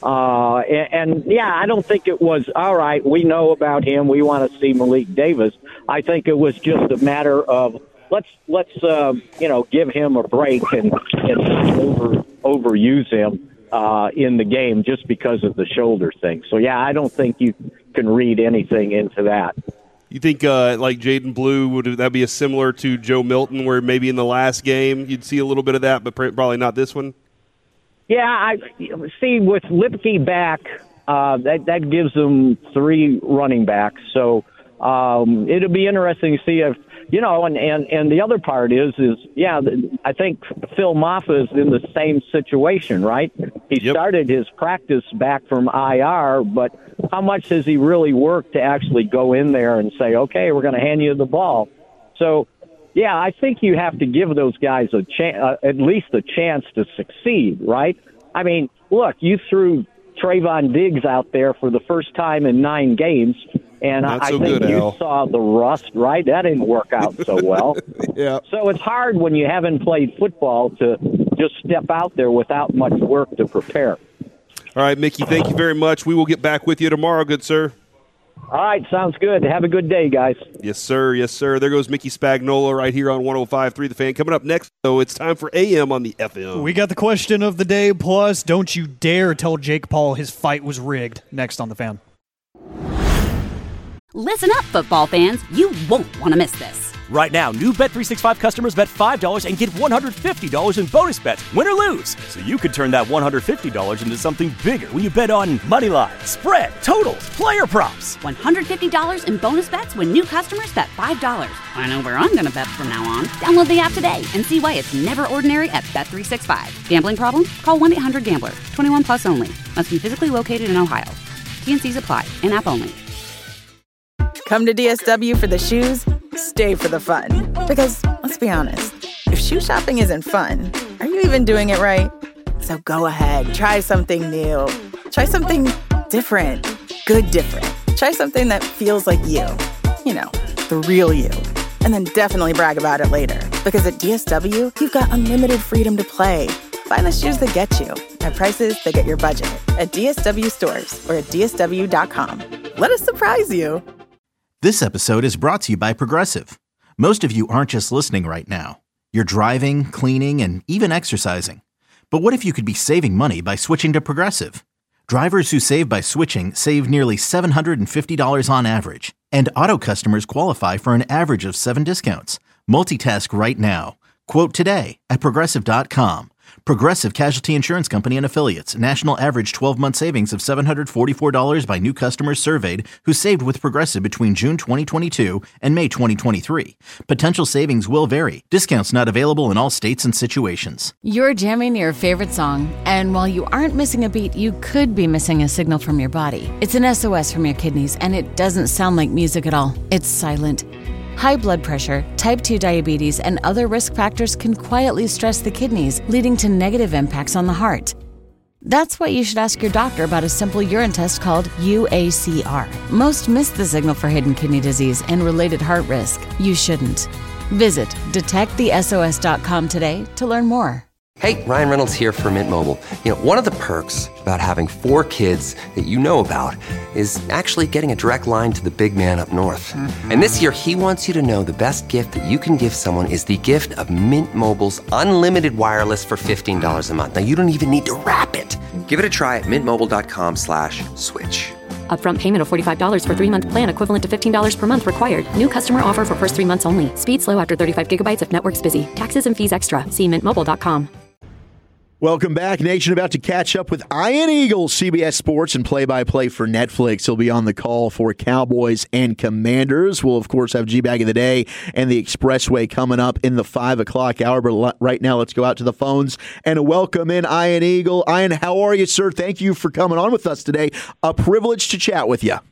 I don't think it was, all right, we know about him, we want to see Malik Davis. I think it was just a matter of let's give him a break and overuse him in the game just because of the shoulder thing. So, I don't think you can read anything into that. You think like Jaden Blue, would that be similar to Joe Milton, where maybe in the last game you'd see a little bit of that, but probably not this one? Yeah, I see with Lipke back, that gives them 3 running backs. So it'll be interesting to see if, and the other part is I think Phil Maffa is in the same situation, right? He started his practice back from IR, but how much has he really worked to actually go in there and say, okay, we're going to hand you the ball? So, I think you have to give those guys at least a chance to succeed, right? I mean, look, you threw Trayvon Diggs out there for the first time in 9 games, and I think you saw the rust, right? That didn't work out so well. Yeah. So it's hard when you haven't played football to just step out there without much work to prepare. All right, Mickey, thank you very much. We will get back with you tomorrow, good sir. All right, sounds good. Have a good day, guys. Yes, sir. Yes, sir. There goes Mickey Spagnola right here on 105.3 The Fan. Coming up next, though, it's time for AM on the FM. We got the question of the day, plus don't you dare tell Jake Paul his fight was rigged. Next on The Fan. Listen up, football fans. You won't want to miss this. Right now, new Bet365 customers bet $5 and get $150 in bonus bets, win or lose. So you could turn that $150 into something bigger when you bet on money line, spread, totals, player props. $150 in bonus bets when new customers bet $5. I know where I'm going to bet from now on. Download the app today and see why it's never ordinary at Bet365. Gambling problem? Call 1-800-GAMBLER. 21 plus only. Must be physically located in Ohio. T&Cs apply. In-app only. Come to DSW for the shoes, stay for the fun. Because, let's be honest, if shoe shopping isn't fun, are you even doing it right? So go ahead, try something new. Try something different. Good different. Try something that feels like you. You know, the real you. And then definitely brag about it later. Because at DSW, you've got unlimited freedom to play. Find the shoes that get you at prices that get your budget at DSW stores or at DSW.com. Let us surprise you. This episode is brought to you by Progressive. Most of you aren't just listening right now. You're driving, cleaning, and even exercising. But what if you could be saving money by switching to Progressive? Drivers who save by switching save nearly $750 on average. And auto customers qualify for an average of 7 discounts. Multitask right now. Quote today at Progressive.com. Progressive Casualty Insurance Company and Affiliates. National average 12-month savings of $744 by new customers surveyed who saved with Progressive between June 2022 and May 2023. Potential savings will vary. Discounts not available in all states and situations. You're jamming your favorite song, and while you aren't missing a beat, you could be missing a signal from your body. It's an SOS from your kidneys, and it doesn't sound like music at all. It's silent. High blood pressure, type 2 diabetes, and other risk factors can quietly stress the kidneys, leading to negative impacts on the heart. That's why you should ask your doctor about a simple urine test called UACR. Most miss the signal for hidden kidney disease and related heart risk. You shouldn't. Visit detectthesos.com today to learn more. Hey, Ryan Reynolds here for Mint Mobile. You know, one of the perks about having 4 kids that you know about is actually getting a direct line to the big man up north. Mm-hmm. And this year, he wants you to know the best gift that you can give someone is the gift of Mint Mobile's unlimited wireless for $15 a month. Now, you don't even need to wrap it. Give it a try at mintmobile.com/switch. Upfront payment of $45 for 3-month plan equivalent to $15 per month required. New customer offer for first 3 months only. Speed slow after 35 gigabytes if network's busy. Taxes and fees extra. See mintmobile.com. Welcome back, Nation. About to catch up with Ian Eagle, CBS Sports and play-by-play for Netflix. He'll be on the call for Cowboys and Commanders. We'll, of course, have G-Bag of the Day and the Expressway coming up in the 5 o'clock hour. But right now, let's go out to the phones and welcome in Ian Eagle. Ian, how are you, sir? Thank you for coming on with us today. A privilege to chat with you.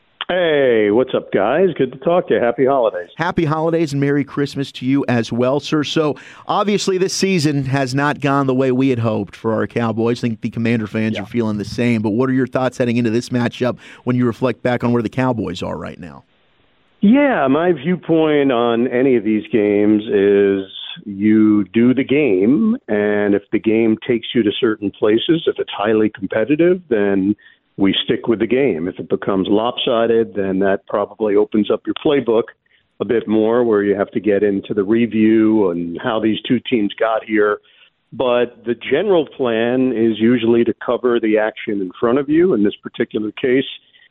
Hey, what's up, guys? Good to talk to you. Happy holidays. Happy holidays and Merry Christmas to you as well, sir. So, obviously, this season has not gone the way we had hoped for our Cowboys. I think the Commander fans are feeling the same. But what are your thoughts heading into this matchup when you reflect back on where the Cowboys are right now? Yeah, my viewpoint on any of these games is you do the game, and if the game takes you to certain places, if it's highly competitive, then we stick with the game. If it becomes lopsided, then that probably opens up your playbook a bit more, where you have to get into the review and how these two teams got here. But the general plan is usually to cover the action in front of you. In this particular case,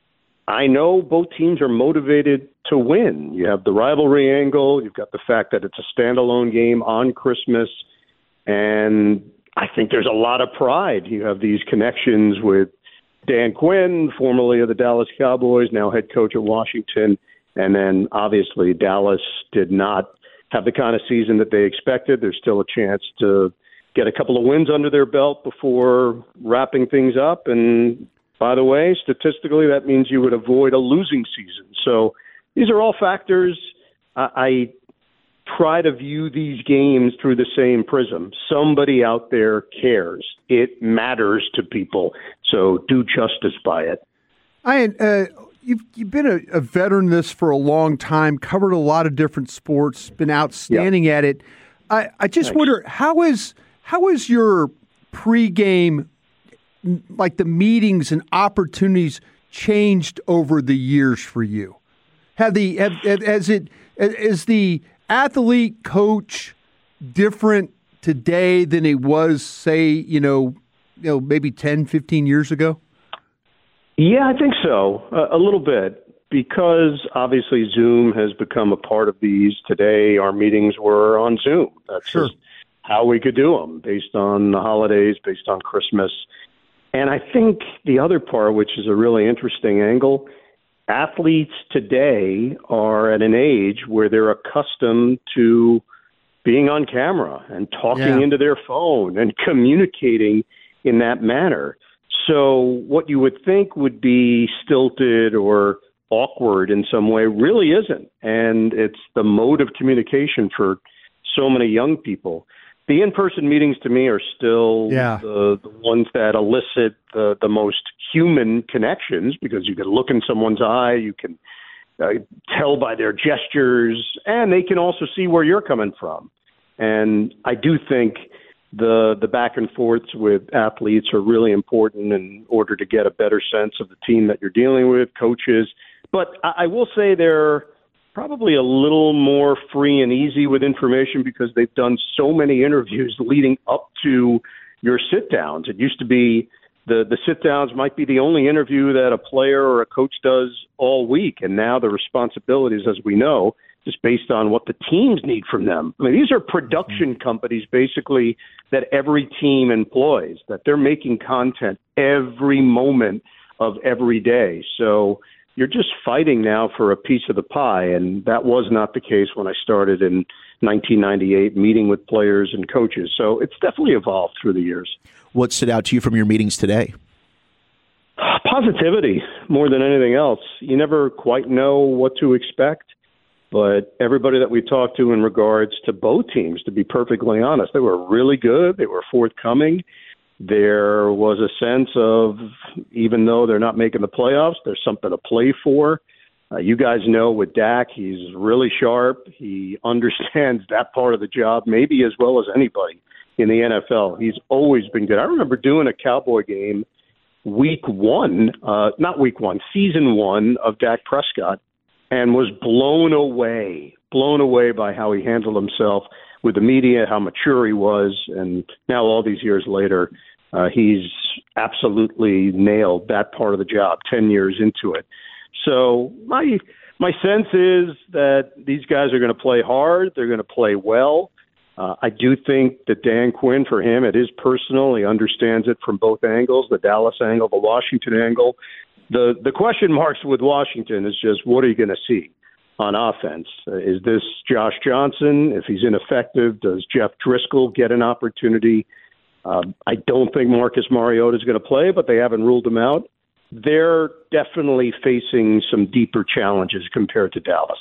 I know both teams are motivated to win. You have the rivalry angle. You've got the fact that it's a standalone game on Christmas. And I think there's a lot of pride. You have these connections with Dan Quinn, formerly of the Dallas Cowboys, now head coach at Washington. And then, obviously, Dallas did not have the kind of season that they expected. There's still a chance to get a couple of wins under their belt before wrapping things up. And, by the way, statistically, that means you would avoid a losing season. So these are all factors. I try to view these games through the same prism. Somebody out there cares. It matters to people. So do justice by it. Ian, you've been a veteran in this for a long time, covered a lot of different sports, been outstanding at it. I just wonder, how is your pregame, like the meetings and opportunities, changed over the years for you? Has the athlete coach different today than it was, say, maybe 10, 15 years ago? Yeah, I think so, a little bit, because obviously Zoom has become a part of these. Today, our meetings were on Zoom. That's just how we could do them, based on the holidays, based on Christmas. And I think the other part, which is a really interesting angle, athletes today are at an age where they're accustomed to being on camera and talking into their phone and communicating in that manner. So what you would think would be stilted or awkward in some way really isn't. And it's the mode of communication for so many young people. the in-person meetings to me are still the ones that elicit the most human connections, because you can look in someone's eye, you can tell by their gestures, and they can also see where you're coming from. And I do think the back and forths with athletes are really important in order to get a better sense of the team that you're dealing with, coaches. But I will say they're probably a little more free and easy with information because they've done so many interviews leading up to your sit-downs. It used to be the sit-downs might be the only interview that a player or a coach does all week, and now the responsibilities, as we know, just based on what the teams need from them. I mean, these are production companies, basically, that every team employs, that they're making content every moment of every day. So you're just fighting now for a piece of the pie, and that was not the case when I started in 1998, meeting with players and coaches. So it's definitely evolved through the years. What stood out to you from your meetings today? Positivity, more than anything else. You never quite know what to expect. But everybody that we talked to in regards to both teams, to be perfectly honest, they were really good. They were forthcoming. There was a sense of, even though they're not making the playoffs, there's something to play for. You guys know with Dak, he's really sharp. He understands that part of the job maybe as well as anybody in the NFL. He's always been good. I remember doing a Cowboy game season one of Dak Prescott, and was blown away by how he handled himself with the media, how mature he was. And now all these years later, he's absolutely nailed that part of the job 10 years into it. So my sense is that these guys are going to play hard. They're going to play well. I do think that Dan Quinn, for him, it is personal. He understands it from both angles, the Dallas angle, the Washington angle. The question marks with Washington is just, what are you going to see on offense? Is this Josh Johnson? If he's ineffective, does Jeff Driscoll get an opportunity? I don't think Marcus Mariota is going to play, but they haven't ruled him out. They're definitely facing some deeper challenges compared to Dallas.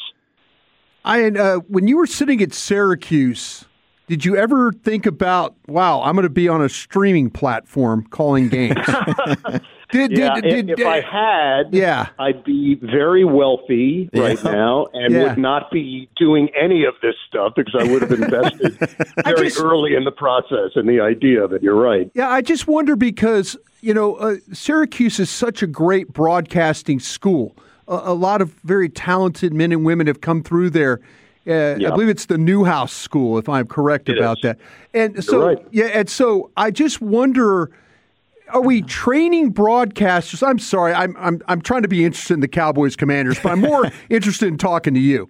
When you were sitting at Syracuse, did you ever think about, wow, I'm going to be on a streaming platform calling games? If I had, I'd be very wealthy right now and would not be doing any of this stuff because I would have invested very early in the process and the idea of it. You're right. Yeah, I just wonder because, Syracuse is such a great broadcasting school. A lot of very talented men and women have come through there. I believe it's the Newhouse School, if I'm correct about that. And so, and so I just wonder, are we training broadcasters? I'm sorry, I'm trying to be interested in the Cowboys Commanders, but I'm more interested in talking to you.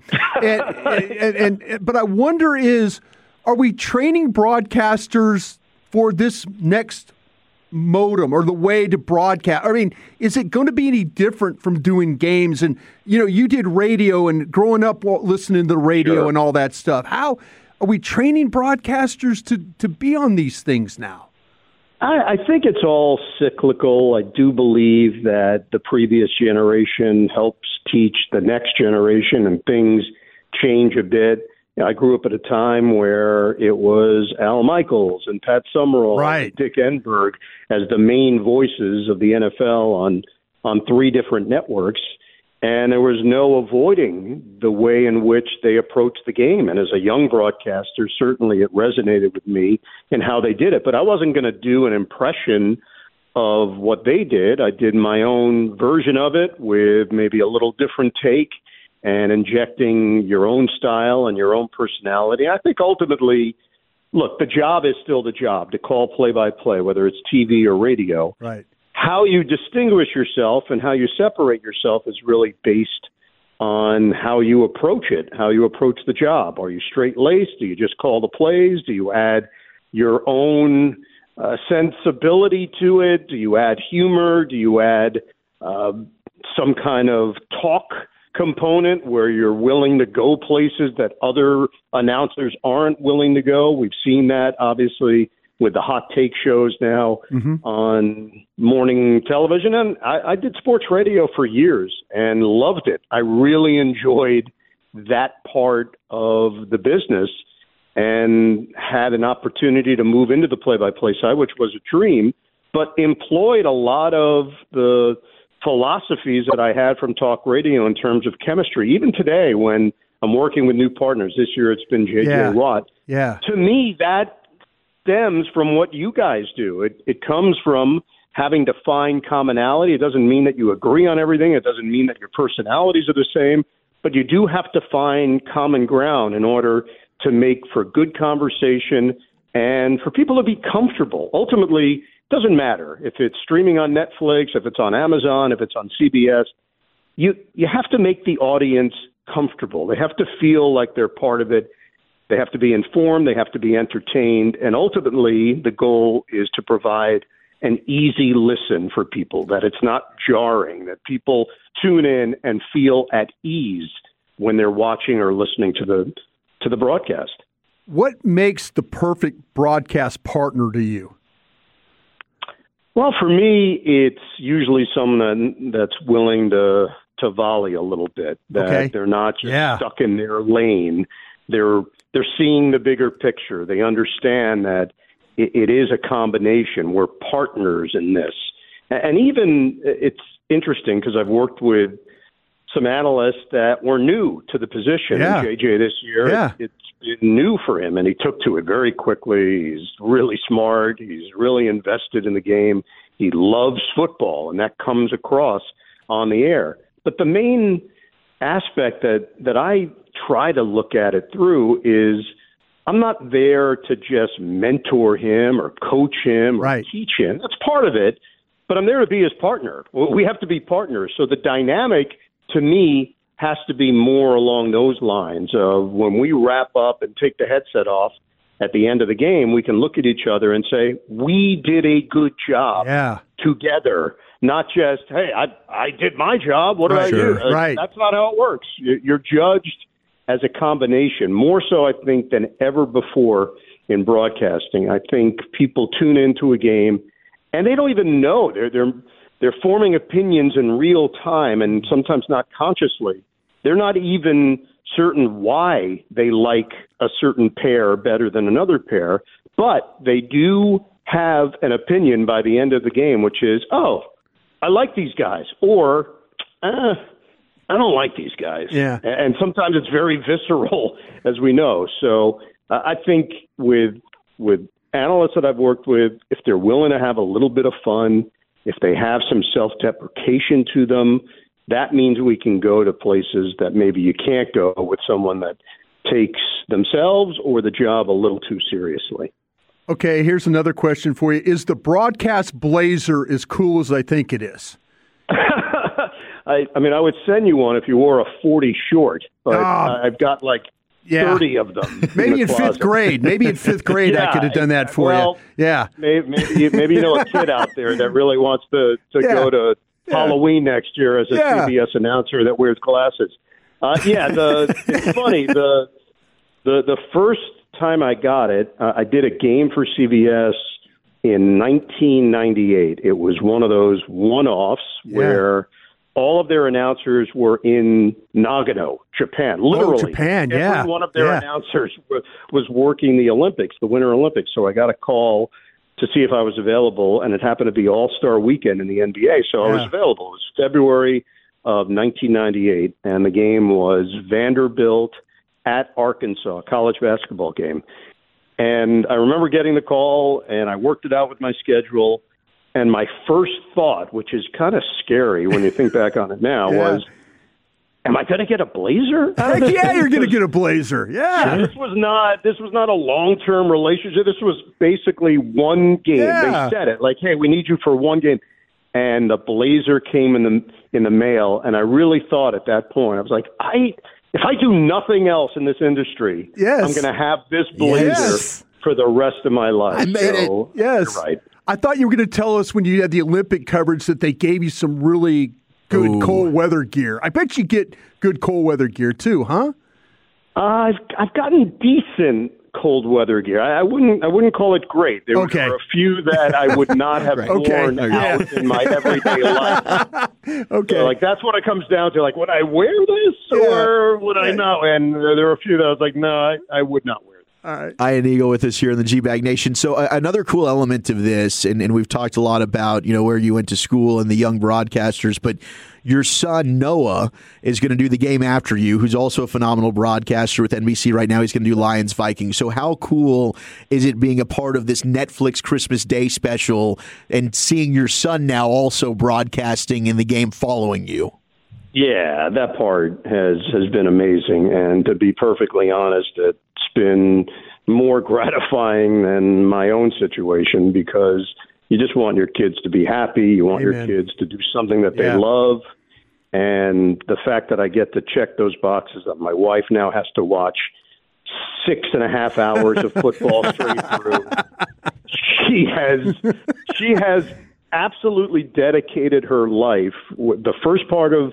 But I wonder are we training broadcasters for this next modem or the way to broadcast? I mean, is it going to be any different from doing games? And, you did radio and growing up listening to the radio and all that stuff. How are we training broadcasters to be on these things now? I think it's all cyclical. I do believe that the previous generation helps teach the next generation, and things change a bit. I grew up at a time where it was Al Michaels and Pat Summerall and Dick Enberg as the main voices of the NFL on three different networks, and there was no avoiding the way in which they approached the game. And as a young broadcaster, certainly it resonated with me in how they did it. But I wasn't going to do an impression of what they did. I did my own version of it with maybe a little different take and injecting your own style and your own personality. I think ultimately, look, the job is still the job, to call play-by-play, whether it's TV or radio. Right. How you distinguish yourself and how you separate yourself is really based on how you approach it, how you approach the job. Are you straight-laced? Do you just call the plays? Do you add your own sensibility to it? Do you add humor? Do you add some kind of talk component where you're willing to go places that other announcers aren't willing to go? We've seen that, obviously, with the hot take shows now on morning television. And I did sports radio for years and loved it. I really enjoyed that part of the business. and had an opportunity to move into the play-by-play side, which was a dream, but employed a lot of the philosophies that I had from talk radio in terms of chemistry. Even today, when I'm working with new partners, this year it's been J.J. Watt. Yeah. To me, that stems from what you guys do. It comes from having to find commonality. It doesn't mean that you agree on everything. It doesn't mean that your personalities are the same, but you do have to find common ground in order to make for good conversation and for people to be comfortable. Ultimately, it doesn't matter if it's streaming on Netflix, if it's on Amazon, if it's on CBS. You have to make the audience comfortable. They have to feel like they're part of it. They have to be informed. They have to be entertained. And ultimately, the goal is to provide an easy listen for people, that it's not jarring, that people tune in and feel at ease when they're watching or listening to the broadcast. What makes the perfect broadcast partner to you? Well, for me, it's usually someone that's willing to volley a little bit, that they're not just stuck in their lane. They're seeing the bigger picture. They understand that it is a combination. We're partners in this. And even it's interesting because I've worked with some analysts that were new to the position. Yeah. And JJ this year, it's been new for him, and he took to it very quickly. He's really smart. He's really invested in the game. He loves football, and that comes across on the air. But the main aspect that I try to look at it through is I'm not there to just mentor him or coach him or teach him. That's part of it, but I'm there to be his partner. We have to be partners. So the dynamic, to me, has to be more along those lines of when we wrap up and take the headset off at the end of the game, we can look at each other and say, we did a good job together, not just, hey, I did my job. What about you? That's not how it works. You're judged as a combination, more so, I think, than ever before in broadcasting. I think people tune into a game and they don't even know. They're forming opinions in real time and sometimes not consciously. They're not even certain why they like a certain pair better than another pair, but they do have an opinion by the end of the game, which is, oh, I like these guys, or I don't like these guys. Yeah. And sometimes it's very visceral, as we know. So I think with analysts that I've worked with, if they're willing to have a little bit of fun, if they have some self-deprecation to them, that means we can go to places that maybe you can't go with someone that takes themselves or the job a little too seriously. Okay, here's another question for you. Is the broadcast blazer as cool as I think it is? I mean, I would send you one if you wore a 40 short, but I've got like 30 of them. Maybe in fifth grade. Maybe in fifth grade I could have done that for you. Yeah. Maybe you know a kid out there that really wants to go to Halloween next year as a CBS announcer that wears glasses. It's funny. The first time I got it, I did a game for CBS in 1998. It was one of those one-offs where all of their announcers were in Nagano, Japan. Literally, Japan, every one of their announcers was working the Olympics, the Winter Olympics. So I got a call to see if I was available, and it happened to be All-Star Weekend in the NBA, so I was available. It was February of 1998, and the game was Vanderbilt at Arkansas, college basketball game. And I remember getting the call, and I worked it out with my schedule. And my first thought, which is kind of scary when you think back on it now, was, am I going to get a blazer? Heck yeah, you're going to get a blazer. Yeah. This was not a long-term relationship. This was basically one game. Yeah. They said it like, hey, we need you for one game. And the blazer came in the mail, and I really thought at that point, I was like, if I do nothing else in this industry, I'm going to have this blazer for the rest of my life. I made it. Yes. You're right. I thought you were going to tell us when you had the Olympic coverage that they gave you some really good cold weather gear. I bet you get good cold weather gear too, huh? I've gotten decent cold weather gear. I wouldn't call it great. There were a few that I would not have worn out in my everyday life. Okay, so, like that's what it comes down to. Like, would I wear this or would I not? And there were a few that I was like, no, I would not wear this. Ian Eagle with us here in the G-Bag Nation. So another cool element of this, and we've talked a lot about, where you went to school and the young broadcasters, but your son, Noah, is going to do the game after you, who's also a phenomenal broadcaster with NBC right now. He's going to do Lions-Vikings. So how cool is it being a part of this Netflix Christmas Day special and seeing your son now also broadcasting in the game following you? Yeah, that part has been amazing. And to be perfectly honest, it's been more gratifying than my own situation because you just want your kids to be happy. You want your kids to do something that they love. And the fact that I get to check those boxes, that my wife now has to watch 6.5 hours of football straight through. She has absolutely dedicated her life, the first part of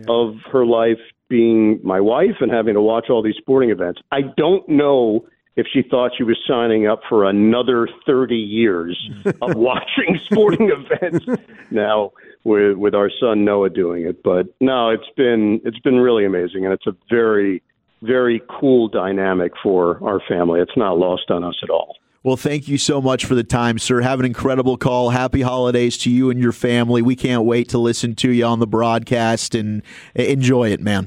her life being my wife and having to watch all these sporting events. I don't know if she thought she was signing up for another 30 years of watching sporting events now with our son Noah doing it. But no, it's been really amazing, and it's a very, very cool dynamic for our family. It's not lost on us at all. Well, thank you so much for the time, sir. Have an incredible call. Happy holidays to you and your family. We can't wait to listen to you on the broadcast, and enjoy it, man.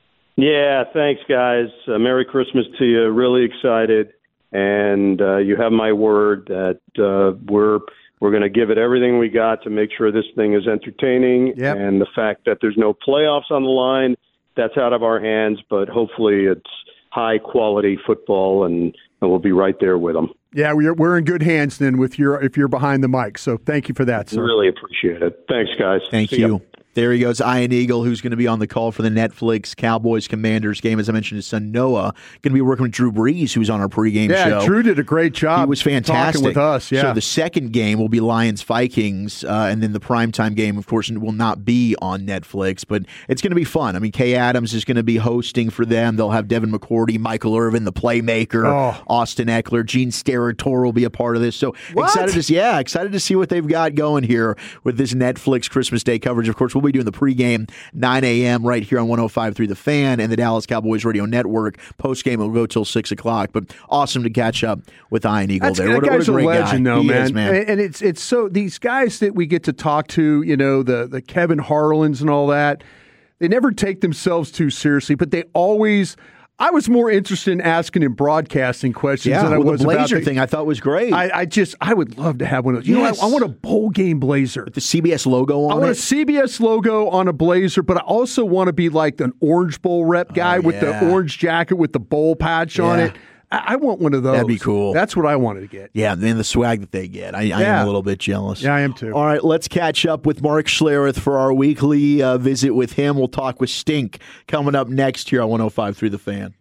Yeah, thanks, guys. Merry Christmas to you. Really excited. And you have my word that we're going to give it everything we got to make sure this thing is entertaining. Yep. And the fact that there's no playoffs on the line, that's out of our hands. But hopefully it's high-quality football, and we'll be right there with them. Yeah, we're in good hands then if you're behind the mic. So thank you for that, sir. Really appreciate it. Thanks, guys. Thank you. There he goes, Ian Eagle, who's going to be on the call for the Netflix Cowboys-Commanders game. As I mentioned, his son Noah going to be working with Drew Brees, who's on our pregame show. Yeah, Drew did a great job. He was fantastic talking with us. Yeah. So the second game will be Lions-Vikings, and then the primetime game, of course, will not be on Netflix, but it's going to be fun. I mean, Kay Adams is going to be hosting for them. They'll have Devin McCourty, Michael Irvin, the playmaker, Austin Eckler, Gene Steratore will be a part of this. So excited to see what they've got going here with this Netflix Christmas Day coverage. Of course, we'll be doing the pregame 9 a.m. right here on 105.3 The Fan and the Dallas Cowboys Radio Network. Postgame will go till 6 o'clock. But awesome to catch up with Ian Eagle there. That guy's a great legend, guy. Though, man. Is, man. And it's so these guys that we get to talk to, the Kevin Harlans and all that, they never take themselves too seriously, but they always. I was more interested in asking him broadcasting questions than I was the blazer about thing. I thought was great. I would love to have one of those. I want a bowl game blazer with the CBS logo on it. I want a CBS logo on a blazer, but I also want to be like an Orange Bowl rep guy with the orange jacket with the bowl patch on it. I want one of those. That'd be cool. That's what I wanted to get. Yeah, and the swag that they get. I am a little bit jealous. Yeah, I am too. All right, let's catch up with Mark Schlereth for our weekly visit with him. We'll talk with Stink coming up next here on 105.3 The Fan.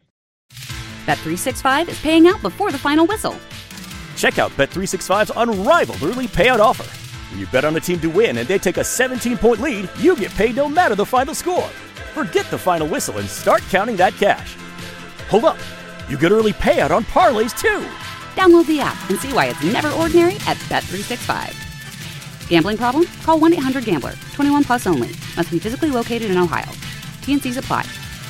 Bet365 is paying out before the final whistle. Check out Bet365's unrivaled early payout offer. When you bet on a team to win and they take a 17-point lead, you get paid no matter the final score. Forget the final whistle and start counting that cash. Hold up. You get early payout on parlays, too. Download the app and see why it's never ordinary at Bet365. Gambling problem? Call 1-800-GAMBLER. 21 plus only. Must be physically located in Ohio. T&Cs apply.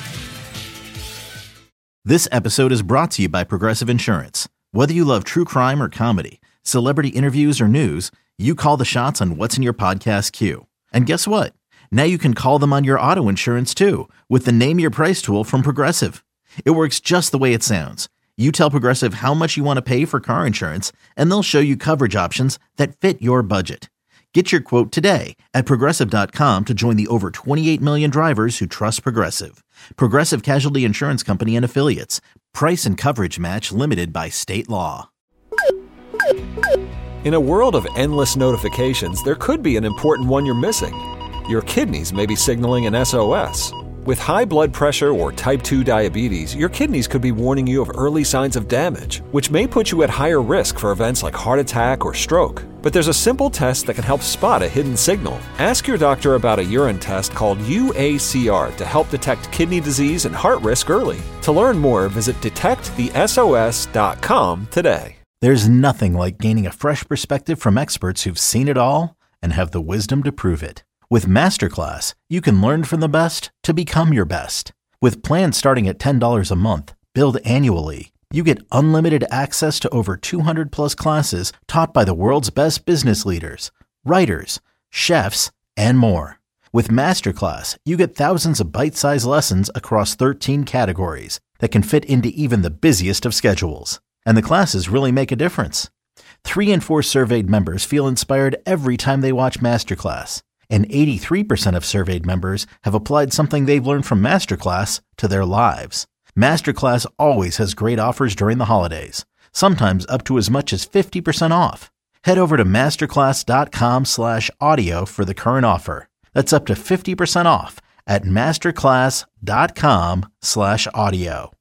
This episode is brought to you by Progressive Insurance. Whether you love true crime or comedy, celebrity interviews or news, you call the shots on what's in your podcast queue. And guess what? Now you can call them on your auto insurance, too, with the Name Your Price tool from Progressive. It works just the way it sounds. You tell Progressive how much you want to pay for car insurance, and they'll show you coverage options that fit your budget. Get your quote today at Progressive.com to join the over 28 million drivers who trust Progressive. Progressive Casualty Insurance Company and Affiliates. Price and coverage match limited by state law. In a world of endless notifications, there could be an important one you're missing. Your kidneys may be signaling an SOS. With high blood pressure or type 2 diabetes, your kidneys could be warning you of early signs of damage, which may put you at higher risk for events like heart attack or stroke. But there's a simple test that can help spot a hidden signal. Ask your doctor about a urine test called UACR to help detect kidney disease and heart risk early. To learn more, visit detectthesos.com today. There's nothing like gaining a fresh perspective from experts who've seen it all and have the wisdom to prove it. With Masterclass, you can learn from the best to become your best. With plans starting at $10 a month, billed annually, You get unlimited access to over 200 plus classes taught by the world's best business leaders, writers, chefs, and more. With Masterclass, you get thousands of bite-sized lessons across 13 categories that can fit into even the busiest of schedules. And the classes really make a difference. 3 in 4 surveyed members feel inspired every time they watch Masterclass. And 83% of surveyed members have applied something they've learned from Masterclass to their lives. Masterclass always has great offers during the holidays, sometimes up to as much as 50% off. Head over to masterclass.com/audio for the current offer. That's up to 50% off at masterclass.com/audio.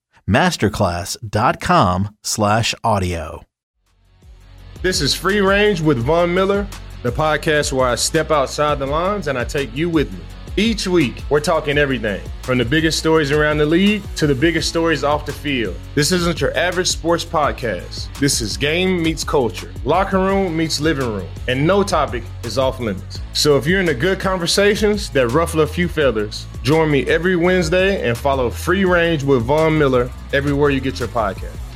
masterclass.com/audio. This is Free Range with Von Miller, the podcast where I step outside the lines and I take you with me. Each week, we're talking everything from the biggest stories around the league to the biggest stories off the field. This isn't your average sports podcast. This is game meets culture, locker room meets living room, and no topic is off limits. So if you're into good conversations that ruffle a few feathers, join me every Wednesday and follow Free Range with Von Miller everywhere you get your podcast.